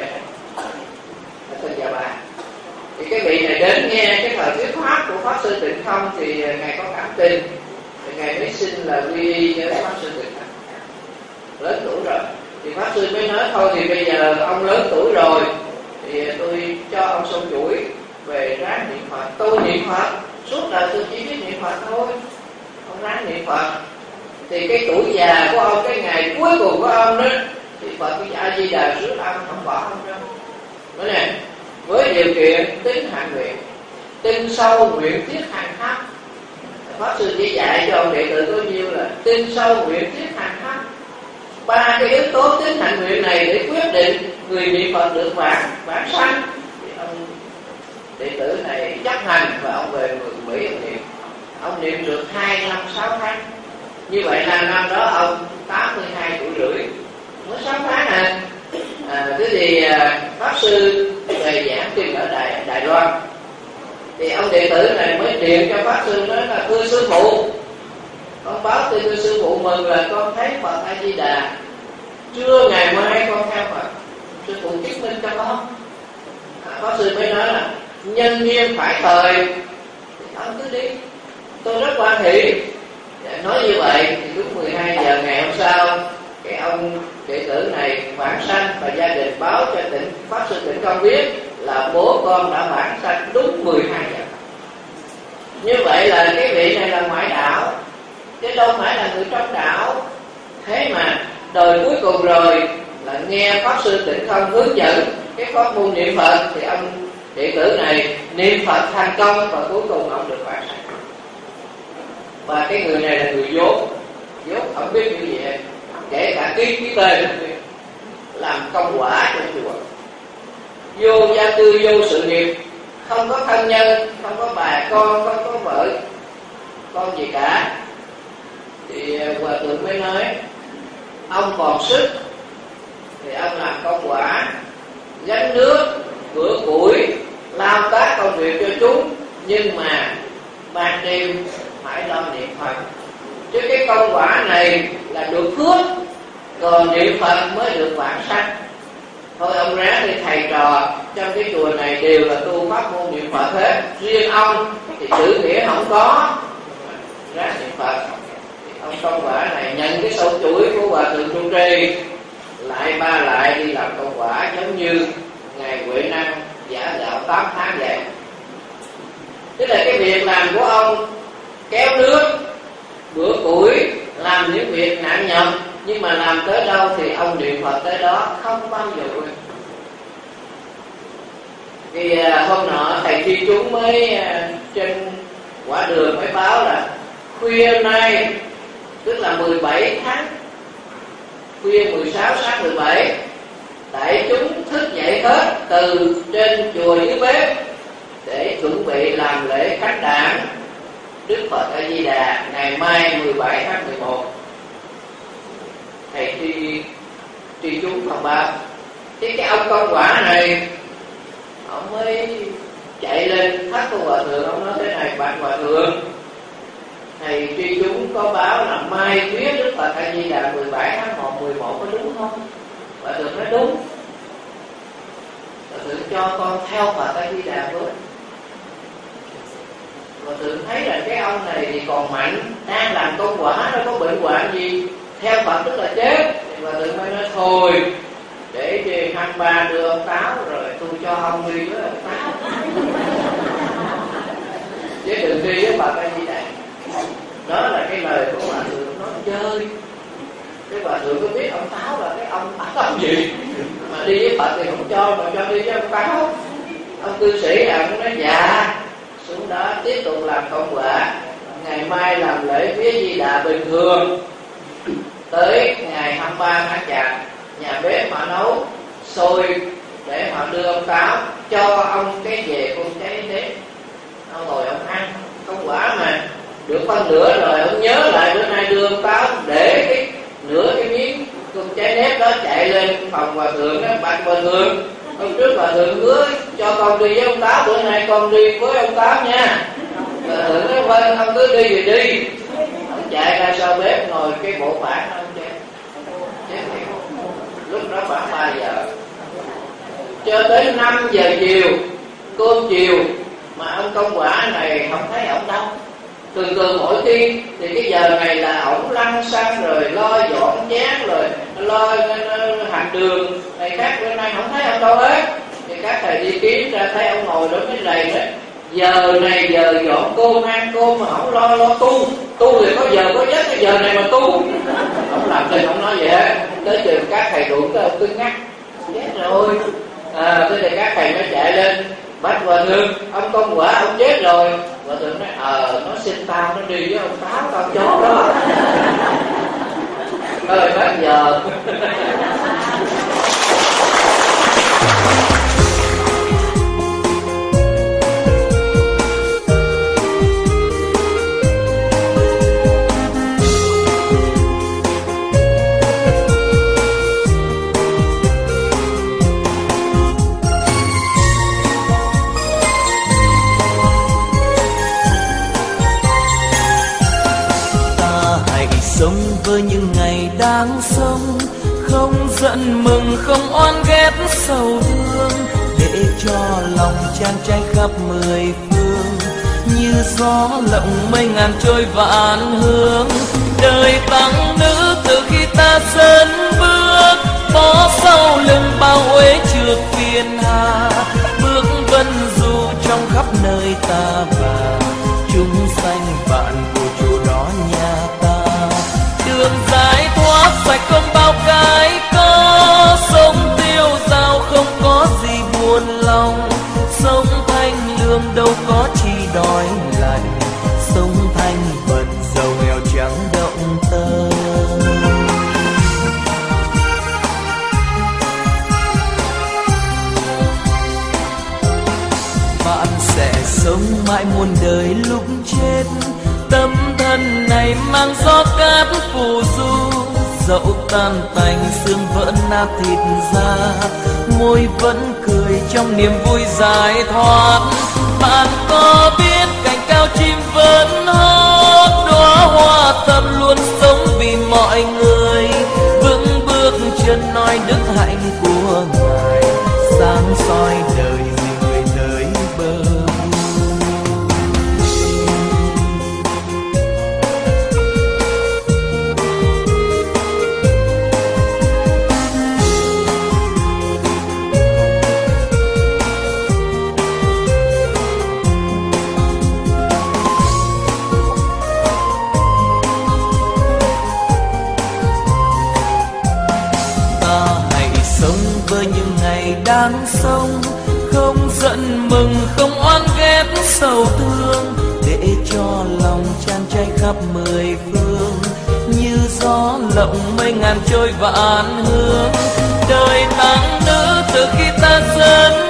Tân Gia Ba. Thì cái vị này đến nghe cái thời thuyết pháp của Pháp Sư Tịnh Không thì ngài có cảm tình, thì ngài mới xin là quy y với Pháp Sư Tịnh Không. Lớn tuổi rồi thì Pháp Sư mới nói thôi thì bây giờ ông lớn tuổi rồi thì tôi cho ông sâu chuỗi về ráng niệm Phật. Tôi niệm Phật suốt đời, tôi chỉ biết niệm Phật thôi, ông ráng niệm Phật. Thì cái tuổi già của ông, cái ngày cuối cùng của ông đó, thì Phật cái A Di Đà rước ông, không bỏ ông đâu. Nói nè, với điều kiện tín hành nguyện, tin sâu nguyện thiết hành pháp. Pháp Sư chỉ dạy cho ông đệ tử có nhiêu là tin sâu nguyện thiết hành pháp. Ba cái yếu tố tín hành nguyện này để quyết định người niệm Phật được vãng sanh. Thì ông đệ tử này chấp hành và ông về Mỹ ông niệm. Ông niệm được 2 năm 6 tháng. Như vậy là năm đó ông 82 tuổi rưỡi, mới 6 tháng nè. Thế thì Pháp Sư về giảng kinh ở Đài Loan, thì ông đệ tử này mới điện cho Pháp Sư nói là thưa sư phụ, con báo tin thưa sư phụ mừng là con thấy Phật A Di Đà, trưa ngày mai con theo Phật, sư phụ chứng minh cho con. Pháp Sư mới nói là nhân duyên phải thời thì ông cứ đi, tôi rất hoan hỷ. Nói như vậy thì lúc 12 giờ ngày hôm sau, cái ông đệ tử này vãng sanh và gia đình báo cho Pháp Sư Tịnh Không biết là bố con đã vãng sanh đúng 12 giờ. Như vậy là cái vị này là ngoại đạo, chứ đâu phải là người trong đạo. Thế mà đời cuối cùng rồi là nghe Pháp Sư Tịnh Không hướng dẫn cái pháp môn niệm Phật, thì ông đệ tử này niệm Phật thành công và cuối cùng ông được vãng sanh. Và cái người này là người dốt không biết như vậy, kể cả ký tên làm công quả trong chùa, vô gia cư vô sự nghiệp, không có thân nhân, không có bà con, không có vợ con gì cả. Thì Hòa Thượng mới nói ông còn sức thì ông làm công quả, gánh nước bữa củi, lao tác công việc cho chúng, nhưng mà ban đêm phải lo niệm Phật. Chứ cái công quả này là được phước, còn niệm Phật mới được vãng sanh. Thôi ông ráng thì thầy trò trong cái chùa này đều là tu pháp môn niệm Phật hết, riêng ông thì chữ nghĩa không có, ráng niệm Phật. Ông công quả này nhận cái sâu chuỗi của Hòa Thượng Trụ Trì, lại đi làm công quả, giống như ngài Huệ Năng giả đạo 8 tháng vậy. Tức là cái việc làm của ông kéo nước, bữa củi, làm những việc nặng nhọc, nhưng mà làm tới đâu thì ông niệm Phật tới đó, không bao giờ quên. Thì hôm nọ thầy Tri Chúng mới trên quả đường mới báo là khuya nay, tức là 17 tháng, khuya 16 sáng 17, đại chúng thức dậy hết từ trên chùa dưới bếp để chuẩn bị làm lễ khánh đản Đức Phật A Di Đà ngày mai 17 tháng 11. Thầy Tri Chúng thông báo. Thế cái ông công quả này ông mới chạy lên thắt của Hòa Thượng, ông nói thế này: bạn Hòa Thượng, thầy Tri Chúng có báo là mai viết Đức Phật A Di Đà 17 tháng 1, 11 có đúng không? Hòa Thượng nói đúng. Hòa Thượng cho con theo Phật A Di Đà với. Hòa Thượng thấy là cái ông này thì còn mạnh, đang làm công quả, đâu có bệnh hoạn gì, theo Phật tức là chết. Thì Hòa Thượng mới nói thôi, để đi 23 đưa ông Táo rồi tôi cho ông đi với ông Táo, chứ đừng đi với Phật A Di Đà. Đó là cái lời của Hòa Thượng nói chơi. Cái Hòa Thượng có biết ông Táo là cái ông gì mà đi với Phật thì không cho, mà cho đi với ông Táo. Ông cư sĩ ông nói dạ, xuống đó tiếp tục làm công quả, ngày mai làm lễ vía Di Đà bình thường. Tới ngày 23 tháng Chạp, nhà bếp họ nấu xôi để họ đưa ông Táo, cho ông cái về con cháy nếp. Ông ngồi ông ăn công quả mà được phân nửa rồi, ông nhớ lại bữa nay đưa ông Táo, để cái nửa cái miếng con trái nếp đó chạy lên phòng hòa thượng đó: bạch hòa thượng, hôm trước hòa thượng hứa cho con đi với ông Táo, bữa nay con đi với ông Táo nha. Hòa thượng nói vâng, ông cứ đi thì đi. Ông chạy ra sau bếp ngồi cái bộ bản ông chết thiệt. Lúc đó khoảng 3 giờ cho tới 5 giờ chiều, cơm chiều, mà ông công quả này không thấy ổng đâu. Thường mỗi khi thì cái giờ này là ổng lăn xăng rồi lo dọn chén rồi lo hành đường này khác, bữa nay không thấy ông đâu hết. Thì các thầy đi kiếm ra thấy ông ngồi đó cái rầy đó: giờ này giờ dọn cơm ăn cơm mà không lo tu thì có giờ có giấc, cái giờ này mà tu. Ông làm gì không nói vậy hết. Tới trường các thầy đuổi cái ông cứng ngắc, chết rồi. Thế thì các thầy mới chạy lên: bạch hòa thượng, ông công quả ông chết rồi. Hòa thượng nói nó xin tao, nó đi với ông Táo tao chó đó. Bác giờ. Với những ngày đang sống, không giận mừng không oán ghét sầu thương, để cho lòng chàng trai khắp mười phương như gió lộng mây ngàn trôi vạn hướng. Đời tăng nữ từ khi ta dẫn bước, bỏ sau lưng bao uế trượt phiền hà, bước vân du trong khắp nơi ta và chúng sanh vạn của chỗ đó nhà ta. Đường giải thoát sạch không bao cái có, sống tiêu dao không có gì buồn lòng, sống thanh lương đâu có chi đói lạnh, sống thanh bần giàu nghèo chẳng động tâm. Bạn sẽ sống mãi muôn đời lúc chết, tâm thân này mang gió cát phù du, dẫu tan tành xương vỡ nát thịt ra, môi vẫn cười trong niềm vui giải thoát. Bạn có biết cành cao chim vẫn hót, đóa hoa thơm luôn sống vì mọi người, vững bước chân nói đức hạnh của Ngài, sáng soi đời gì người tới bờ. Đang sống không giận mừng không oán ghét sầu thương, để cho lòng chan trai khắp mười phương như gió lộng mây ngàn trôi vạn hướng. Đời tăng nữ từ khi ta dẫn